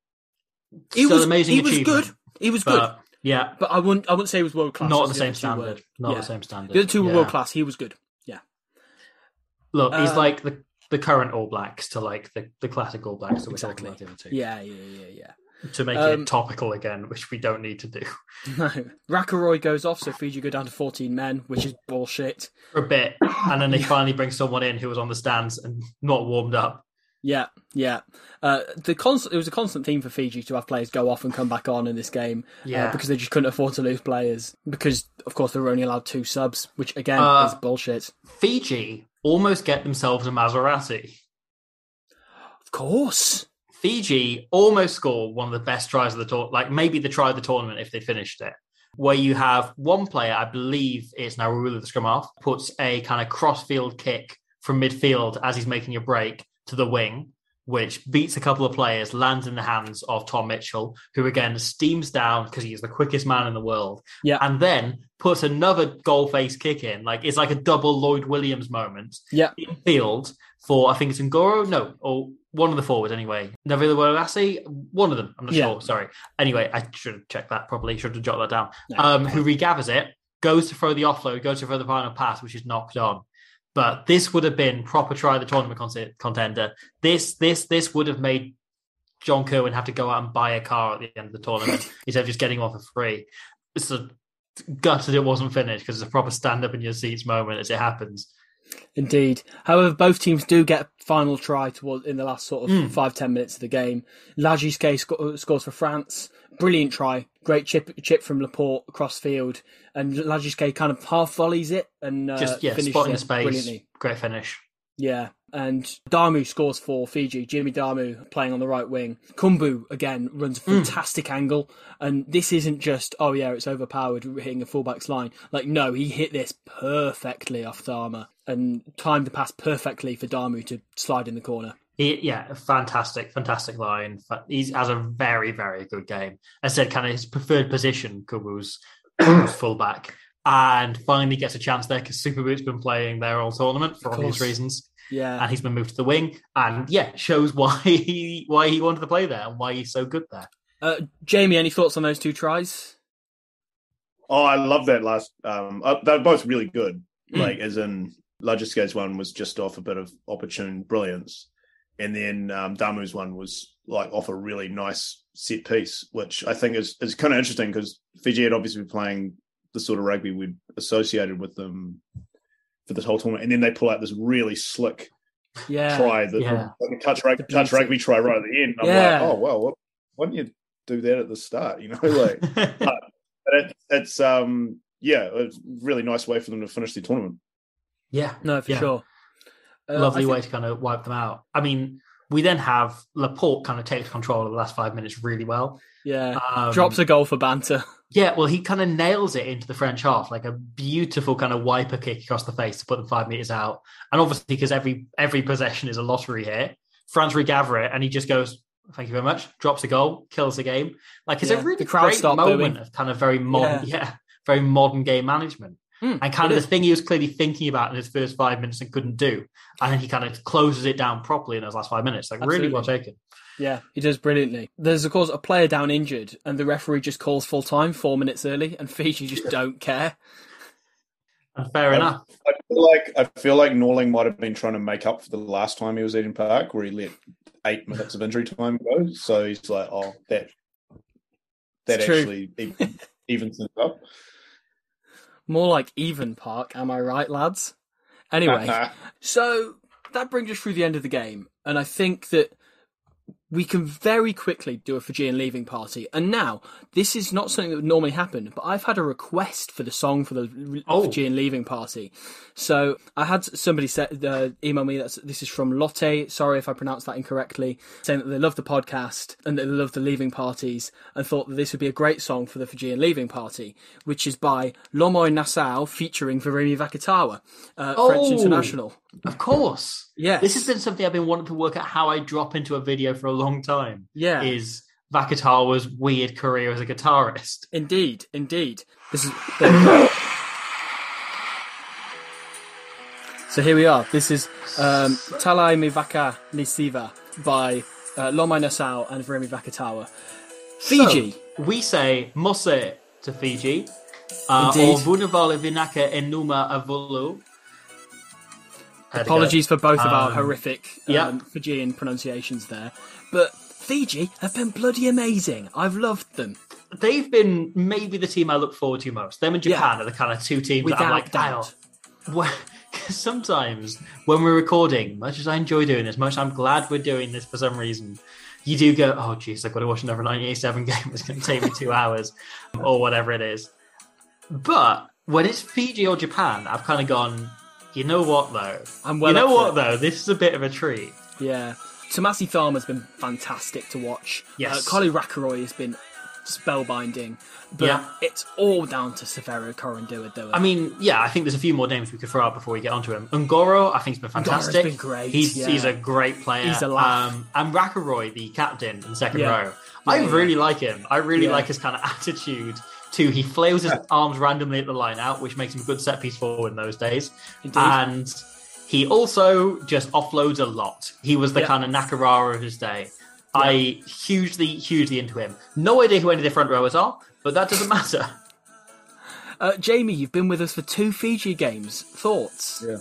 amazing achievement. He was good. Yeah. But I wouldn't say he was world class. Not the same standard. Not the same standard. The other two were world class. He was good. Yeah. Look, he's like the current All Blacks to like the classic All Blacks that we're talking about the other two. Yeah. To make it topical again, which we don't need to do. No. Rakaroy goes off, so Fiji go down to 14 men, which is bullshit. For a bit. And then they finally bring someone in who was on the stands and not warmed up. Yeah. It was a constant theme for Fiji to have players go off and come back on in this game because they just couldn't afford to lose players because, of course, they were only allowed 2 subs, which, again, is bullshit. Fiji almost get themselves a Maserati. Of course. Fiji almost score one of the best tries of the tournament, like maybe the try of the tournament if they finished it, where you have one player, I believe it's Narula the scrum half, puts a kind of cross-field kick from midfield as he's making a break to the wing, which beats a couple of players, lands in the hands of Tom Mitchell, who again steams down because he is the quickest man in the world, and then puts another goal-face kick in. Like it's like a double Lloyd Williams moment in field for, I think it's Ngoro, no, or one of the forwards anyway. Navila Walassi, one of them, I'm not sure, sorry. Anyway, I should have checked that properly, should have jotted that down. Who regathers it, goes to throw the offload, goes to throw the final pass, which is knocked on. But this would have been proper try the tournament contender. This would have made John Kerwin have to go out and buy a car at the end of the tournament instead of just getting off for free. It's a gutted it wasn't finished because it's a proper stand up in your seats moment as it happens. Indeed. However, both teams do get final try in the last sort of 5-10 minutes of the game. Lagisquet scores for France. Brilliant try. Great chip from Laporte across field. And Lagisquet kind of half volleys it and finishes spot in the space. Brilliantly. Great finish. Yeah. And Damu scores for Fiji. Jimmy Damu playing on the right wing. Kumbu, again, runs a fantastic angle. And this isn't just, it's overpowered hitting a fullback's line. Like, no, he hit this perfectly off Dharma and timed the pass perfectly for Damu to slide in the corner. Fantastic line. He has a very, very good game. As I said, kind of his preferred position, Kumbu's fullback. And finally gets a chance there because Superboot's been playing their all tournament for obvious reasons. Yeah. And he's been moved to the wing. And shows why he wanted to play there and why he's so good there. Jamie, any thoughts on those two tries? Oh, I love that last. They're both really good. Like, as in, Lagisquet's one was just off a bit of opportune brilliance. And then Damu's one was like off a really nice set piece, which I think is kind of interesting because Fiji had obviously been playing the sort of rugby we'd associated with them for this whole tournament. And then they pull out this really slick try, like a touch rugby try right at the end. I'm like, oh, well, why didn't you do that at the start? You know, like, it's a really nice way for them to finish the tournament. Yeah, no, for sure. Lovely way to kind of wipe them out. I mean, we then have Laporte kind of takes control of the last 5 minutes really well. Yeah, drops a goal for banter. Yeah, well, he kind of nails it into the French half, like a beautiful kind of wiper kick across the face to put them 5 meters out. And obviously, because every possession is a lottery here, France regather it, and he just goes, "Thank you very much," drops a goal, kills the game. Like, it's a really great moment of kind of very modern, very modern game management. And kind of the thing he was clearly thinking about in his first 5 minutes and couldn't do. And then he kind of closes it down properly in those last 5 minutes. Like, really well taken. Yeah, he does brilliantly. There's, of course, a player down injured, and the referee just calls full time 4 minutes early, and Fiji just don't care. Fair enough. I feel like Norling might have been trying to make up for the last time he was at Eden Park, where he let 8 minutes of injury time go. So he's like, "Oh, that actually evens things up." More like Even Park, am I right, lads? Anyway, so that brings us through the end of the game, and I think that we can very quickly do a Fijian leaving party. And now, this is not something that would normally happen, but I've had a request for the song for the Fijian leaving party. So I had somebody email me, this is from Lotte, sorry if I pronounced that incorrectly, saying that they love the podcast and that they love the leaving parties and thought that this would be a great song for the Fijian leaving party, which is by Lomoy Nassau featuring Virimi Vakatawa, French international. Of course. Yeah. This has been something I've been wanting to work out how I drop into a video for a long time. Yeah. Is Vakatawa's weird career as a guitarist. Indeed. This is... So here we are. This is Talai Mivaka Nisiva by Lomoy Nassau and Virimi Vakatawa. Fiji. So, we say Mose to Fiji. Or Vunavale Vinaka Enuma Avulu. Apologies for both of our horrific Fijian pronunciations there. But Fiji have been bloody amazing. I've loved them. They've been maybe the team I look forward to most. Them and Japan are the kind of two teams that I'm like, because sometimes when we're recording, much as I enjoy doing this, much as I'm glad we're doing this for some reason, you do go, oh, geez, I've got to watch another 1987 game. It's going to take me 2 hours or whatever it is. But when it's Fiji or Japan, I've kind of gone... You know what, though? This is a bit of a treat. Yeah. Tomasi Tharma's been fantastic to watch. Yes. Colly Rakaroi has been spellbinding. But it's all down to Severo Korindua. I mean, I think there's a few more names we could throw out before we get onto him. Ngoro, I think, has been fantastic. Ngoro's been great. He's a great player. He's a laugh. And Rakaroi, the captain in the second row. Yeah, I really like him. I really like his kind of attitude. He flails his arms randomly at the line out, which makes him a good set piece forward in those days. Indeed. And he also just offloads a lot. He was the kind of Nakamura of his day. Yeah. I hugely into him. No idea who any of the front rowers are, but that doesn't matter. Jamie, you've been with us for 2 Fiji games. Thoughts? Yeah.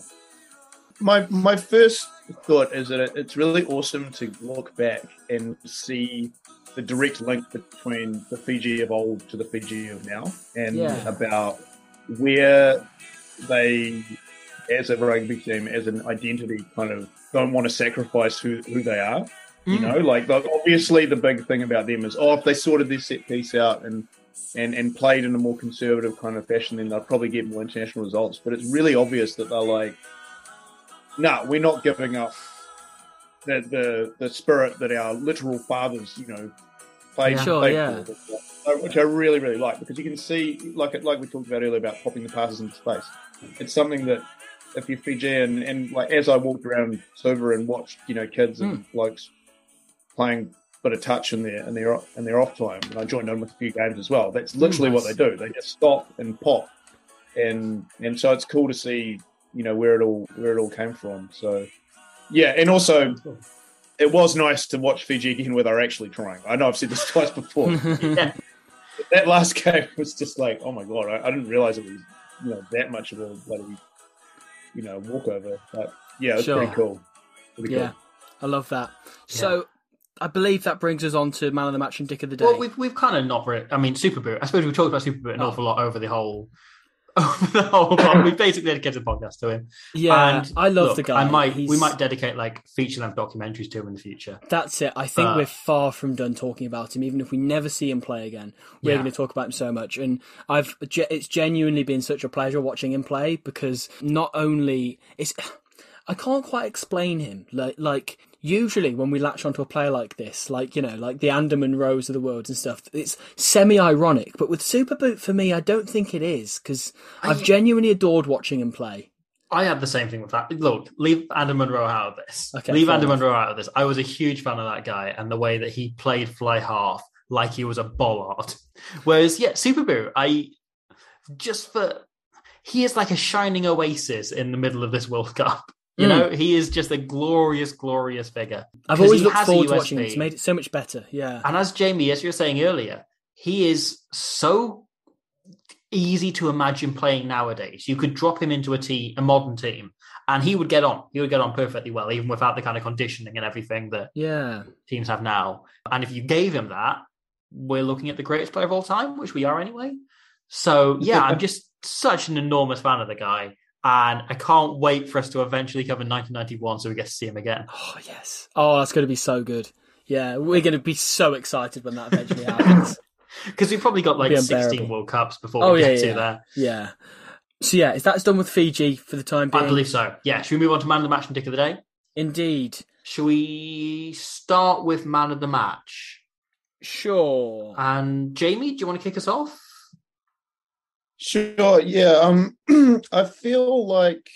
My first thought is that it's really awesome to look back and see the direct link between the Fiji of old to the Fiji of now, and about where they, as a rugby team, as an identity, kind of don't want to sacrifice who they are. You know, like obviously the big thing about them is, if they sorted their set piece out and played in a more conservative kind of fashion, then they'll probably get more international results. But it's really obvious that they're like, no, we're not giving up the spirit that our literal fathers, played for, which I really, really like, because you can see, like we talked about earlier, about popping the passes into space. It's something that if you're Fijian, and like as I walked around Suva and watched, kids and blokes playing a bit of touch in their off time, and I joined in with a few games as well. That's literally what they do. They just stop and pop, and so it's cool to see, where it all came from. So and also it was nice to watch Fiji again where they're actually trying. I know I've said this twice before. That last game was just like, oh my god, I didn't realize it was that much of a bloody walkover. But it's pretty cool. Cool. I love that. So I believe that brings us on to man of the match and dick of the day. Well, we've kind of not. I mean, Superboot. I suppose we talked about Superboot an awful lot over the whole. We basically dedicated a podcast to him. Yeah, and I love the guy. We might dedicate like feature-length documentaries to him in the future. That's it. I think we're far from done talking about him. Even if we never see him play again, we're going to talk about him so much. And it's genuinely been such a pleasure watching him play, because not only I can't quite explain him. Like usually when we latch onto a player like this, like the Andaman Rose of the world and stuff, it's semi-ironic. But with Superboot, for me, I don't think it is, because I've genuinely adored watching him play. I had the same thing with that. Look, leave Andaman Rowe out of this. Okay, leave Andaman Rowe out of this. I was a huge fan of that guy and the way that he played fly half like he was a bollard. Whereas, Superboot, he is like a shining oasis in the middle of this World Cup. He is just a glorious, glorious figure. I've always looked forward to watching him. It's made it so much better, And as Jamie, as you were saying earlier, he is so easy to imagine playing nowadays. You could drop him into a modern team, and he would get on. He would get on perfectly well, even without the kind of conditioning and everything that teams have now. And if you gave him that, we're looking at the greatest player of all time, which we are anyway. So, I'm just such an enormous fan of the guy. And I can't wait for us to eventually cover 1991 so we get to see him again. Oh, yes. Oh, that's going to be so good. Yeah, we're going to be so excited when that eventually happens. Because we've probably got 16 World Cups before we get to there. Yeah. So, is that done with Fiji for the time being? I believe so. Yeah. Should we move on to man of the match and dick of the day? Indeed. Should we start with man of the match? Sure. And Jamie, do you want to kick us off? Sure. Yeah. I feel like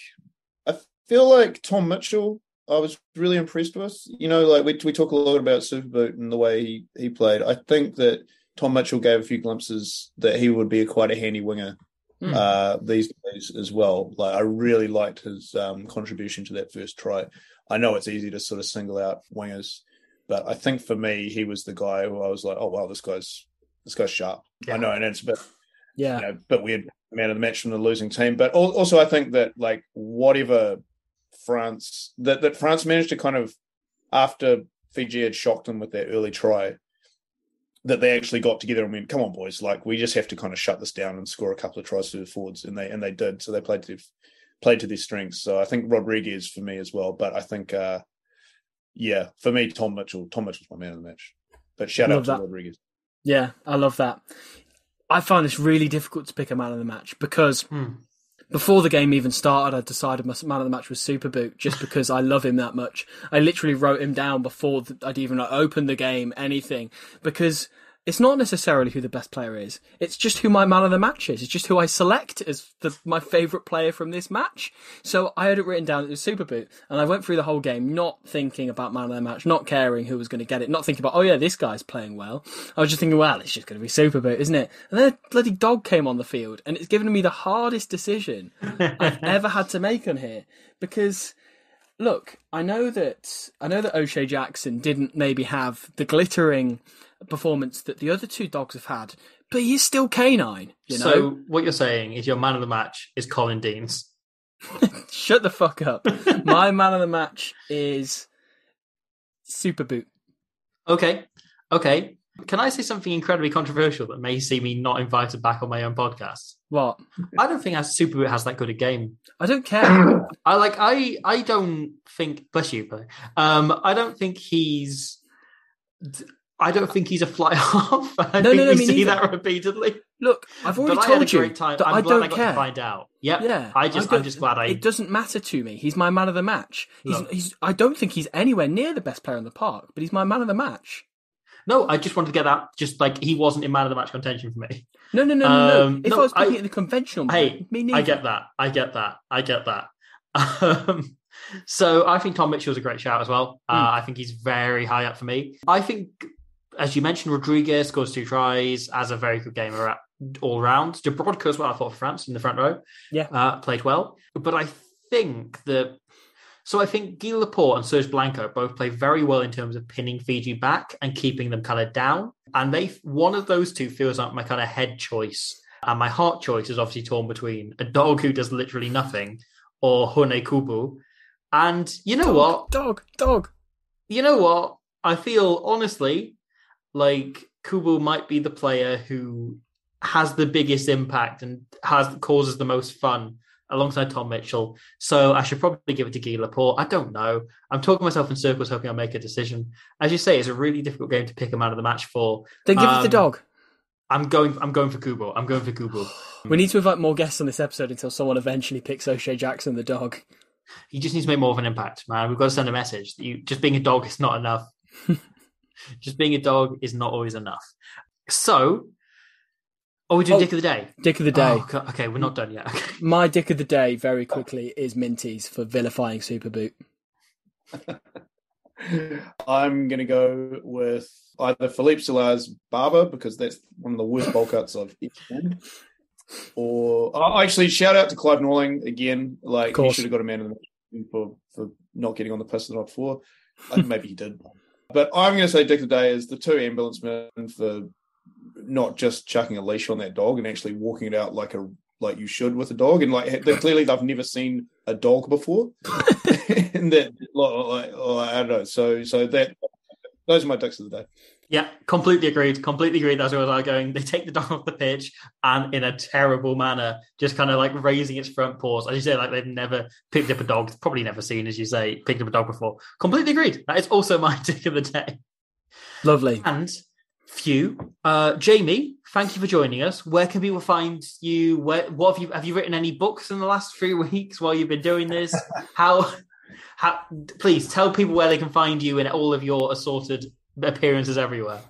Tom Mitchell, I was really impressed with. We talk a lot about Superboot and the way he played. I think that Tom Mitchell gave a few glimpses that he would be quite a handy winger these days as well. Like, I really liked his contribution to that first try. I know it's easy to sort of single out wingers, but I think for me, he was the guy who I was like, oh wow, this guy's sharp. Yeah. I know, and it's a bit. Yeah, but we had man of the match from the losing team. But also, I think that whatever France managed to kind of, after Fiji had shocked them with that early try, that they actually got together and went, "Come on, boys! We just have to kind of shut this down and score a couple of tries to the forwards." And they did. So they played to their strengths. So I think Rodriguez for me as well. But I think, for me, Tom Mitchell's my man of the match. But shout out to Rodriguez. Yeah, I love that. I find this really difficult to pick a man of the match because Before the game even started, I decided my man of the match was Superboot, just because I love him that much. I literally wrote him down before I'd even opened the game, anything, because it's not necessarily who the best player is. It's just who my man of the match is. It's just who I select as my favourite player from this match. So I had it written down, it was Superboot, and I went through the whole game not thinking about man of the match, not caring who was going to get it, not thinking about, oh yeah, this guy's playing well. I was just thinking, well, it's just going to be Superboot, isn't it? And then a bloody dog came on the field, and it's given me the hardest decision I've ever had to make on here. Because, look, I know that O'Shea Jackson didn't maybe have the glittering performance that the other two dogs have had, but he's still canine, you know? So what you're saying is your man of the match is Colin Deans. Shut the fuck up. My man of the match is Superboot. Okay. Can I say something incredibly controversial that may see me not invited back on my own podcast? What? I don't think Superboot has that good a game. I don't care. I don't think. Bless you, buddy. I don't think he's a fly half. I think we see that repeatedly. Look, I've already told you that I don't care. To find out. Yep. Yeah. I'm just glad It doesn't matter to me. He's my man of the match. I don't think he's anywhere near the best player in the park, but he's my man of the match. No, I just wanted to get that. Just like he wasn't in man of the match contention for me. No. If I was picking it in the conventional manner, me neither. I get that. So I think Tom Mitchell's a great shout as well. I think he's very high up for me. I think, as you mentioned, Rodriguez scores 2 tries, as a very good game all round. Dubrodka as well, I thought, for France in the front row. Yeah. Played well. But I think I think Guy Laporte and Serge Blanco both play very well in terms of pinning Fiji back and keeping them kind of down. And one of those two feels like my kind of head choice. And my heart choice is obviously torn between a dog who does literally nothing or Hone Kubu. And you know what? Dog. You know what? I feel, honestly, like Kubu might be the player who has the biggest impact and causes the most fun alongside Tom Mitchell. So I should probably give it to Guy Laporte. I don't know. I'm talking myself in circles, hoping I'll make a decision. As you say, it's a really difficult game to pick a man of the match for. Then give it to the dog. I'm going for Kubo. We need to invite more guests on this episode until someone eventually picks O'Shea Jackson, the dog. He just needs to make more of an impact, man. We've got to send a message. Just being a dog is not enough. Just being a dog is not always enough. So, we do Dick of the Day? Dick of the Day. Oh, okay, we're not done yet. Okay. My Dick of the Day, very quickly, is Minties for vilifying Superboot. I'm going to go with either Philippe Soular's Barber, because that's one of the worst bowl cuts I've ever seen. Or actually, shout out to Clive Norling again. Like, he should have got a man in the match for not getting on the piss the night before. Maybe he did. But I'm going to say Dick of the Day is the 2 ambulance men for not just chucking a leash on that dog and actually walking it out like you should with a dog. And clearly they've never seen a dog before. And that, I don't know. So that those are my Dicks of the Day. Yeah, completely agreed. That's where I was going. They take the dog off the pitch and in a terrible manner, just kind of like raising its front paws. As you say, like they've never picked up a dog, probably never seen, as you say, picked up a dog before. Completely agreed. That is also my Dick of the Day. Lovely. And Jamie, thank you for joining us. Where can people find you? What have you written any books in the last 3 weeks while you've been doing this? How please tell people where they can find you in all of your assorted appearances everywhere.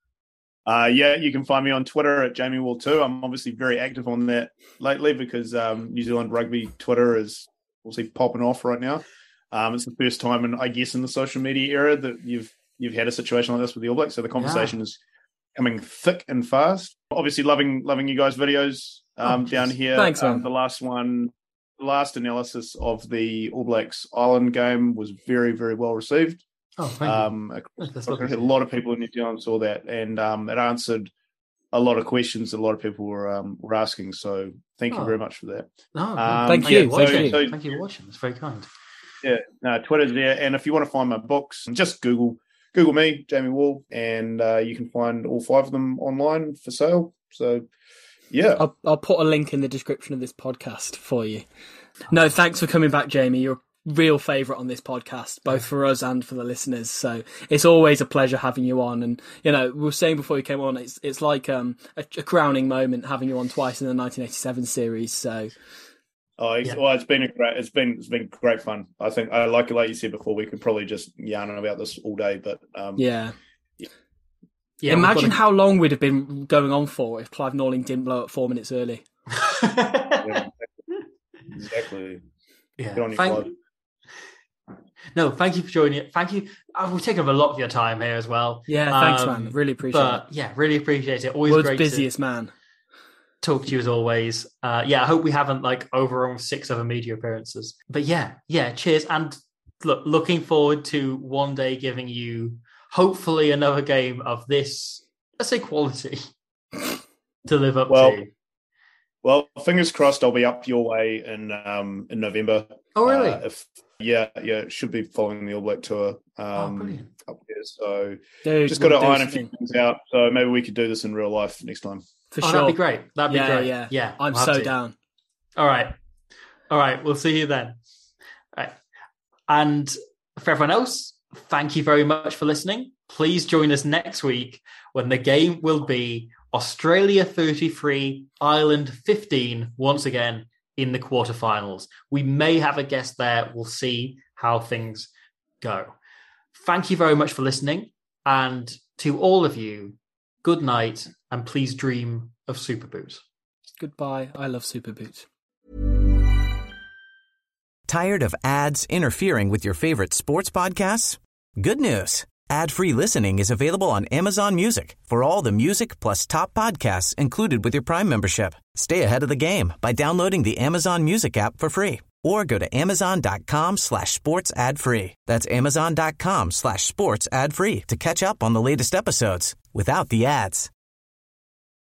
You can find me on Twitter at JamieWall2. I'm obviously very active on that lately because New Zealand rugby Twitter is obviously popping off right now. It's the first time in the social media era that you've had a situation like this with the All Blacks, so the conversation is coming thick and fast. Obviously loving you guys' videos down here. Thanks, man. The last analysis of the All Blacks Ireland game was very, very well received. Oh, thank you. A lot of people in New Zealand saw that, and it answered a lot of questions that a lot of people were asking. So thank you very much for that. Thank you. Thank you for watching. It's very kind. Yeah, Twitter's there, and if you want to find my books, just Google me, Jamie Wall, and you can find all 5 of them online for sale. So, yeah. I'll put a link in the description of this podcast for you. No, thanks for coming back, Jamie. You're real favourite on this podcast, both for us and for the listeners. So it's always a pleasure having you on. And, we were saying before you came on, it's like a crowning moment having you on twice in the 1987 series. So Well, it's been great fun. I think like you said before, we could probably just yarn about this all day, but yeah. Imagine how long we'd have been going on for if Clive Norling didn't blow up 4 minutes early. Exactly. Yeah. Good on you, Clive. No, thank you for joining it. Thank you. We've taken up a lot of your time here as well. Yeah, thanks, man. Really appreciate it. Yeah, really appreciate it. Always World's great busiest man. Talk to you as always. I hope we haven't overrun 6 other media appearances. But yeah, cheers. And looking forward to one day giving you hopefully another game of this, let's say, quality to live up to. Well, fingers crossed I'll be up your way in November. Oh, really? It should be following the All Black Tour up there. So just Dude, got to iron a few things out. So maybe we could do this in real life next time. For sure. That'd be great. That'd be great. Yeah. I'm so down. All right. We'll see you then. All right. And for everyone else, thank you very much for listening. Please join us next week when the game will be Australia 33, Ireland 15, once again in the quarterfinals. We may have a guest there. We'll see how things go. Thank you very much for listening. And to all of you, good night, and please dream of Superboot. Goodbye. I love Superboot. Tired of ads interfering with your favorite sports podcasts? Good news. Ad-free listening is available on Amazon Music for all the music plus top podcasts included with your Prime membership. Stay ahead of the game by downloading the Amazon Music app for free or go to amazon.com/sports ad free. That's amazon.com/sports ad free to catch up on the latest episodes without the ads.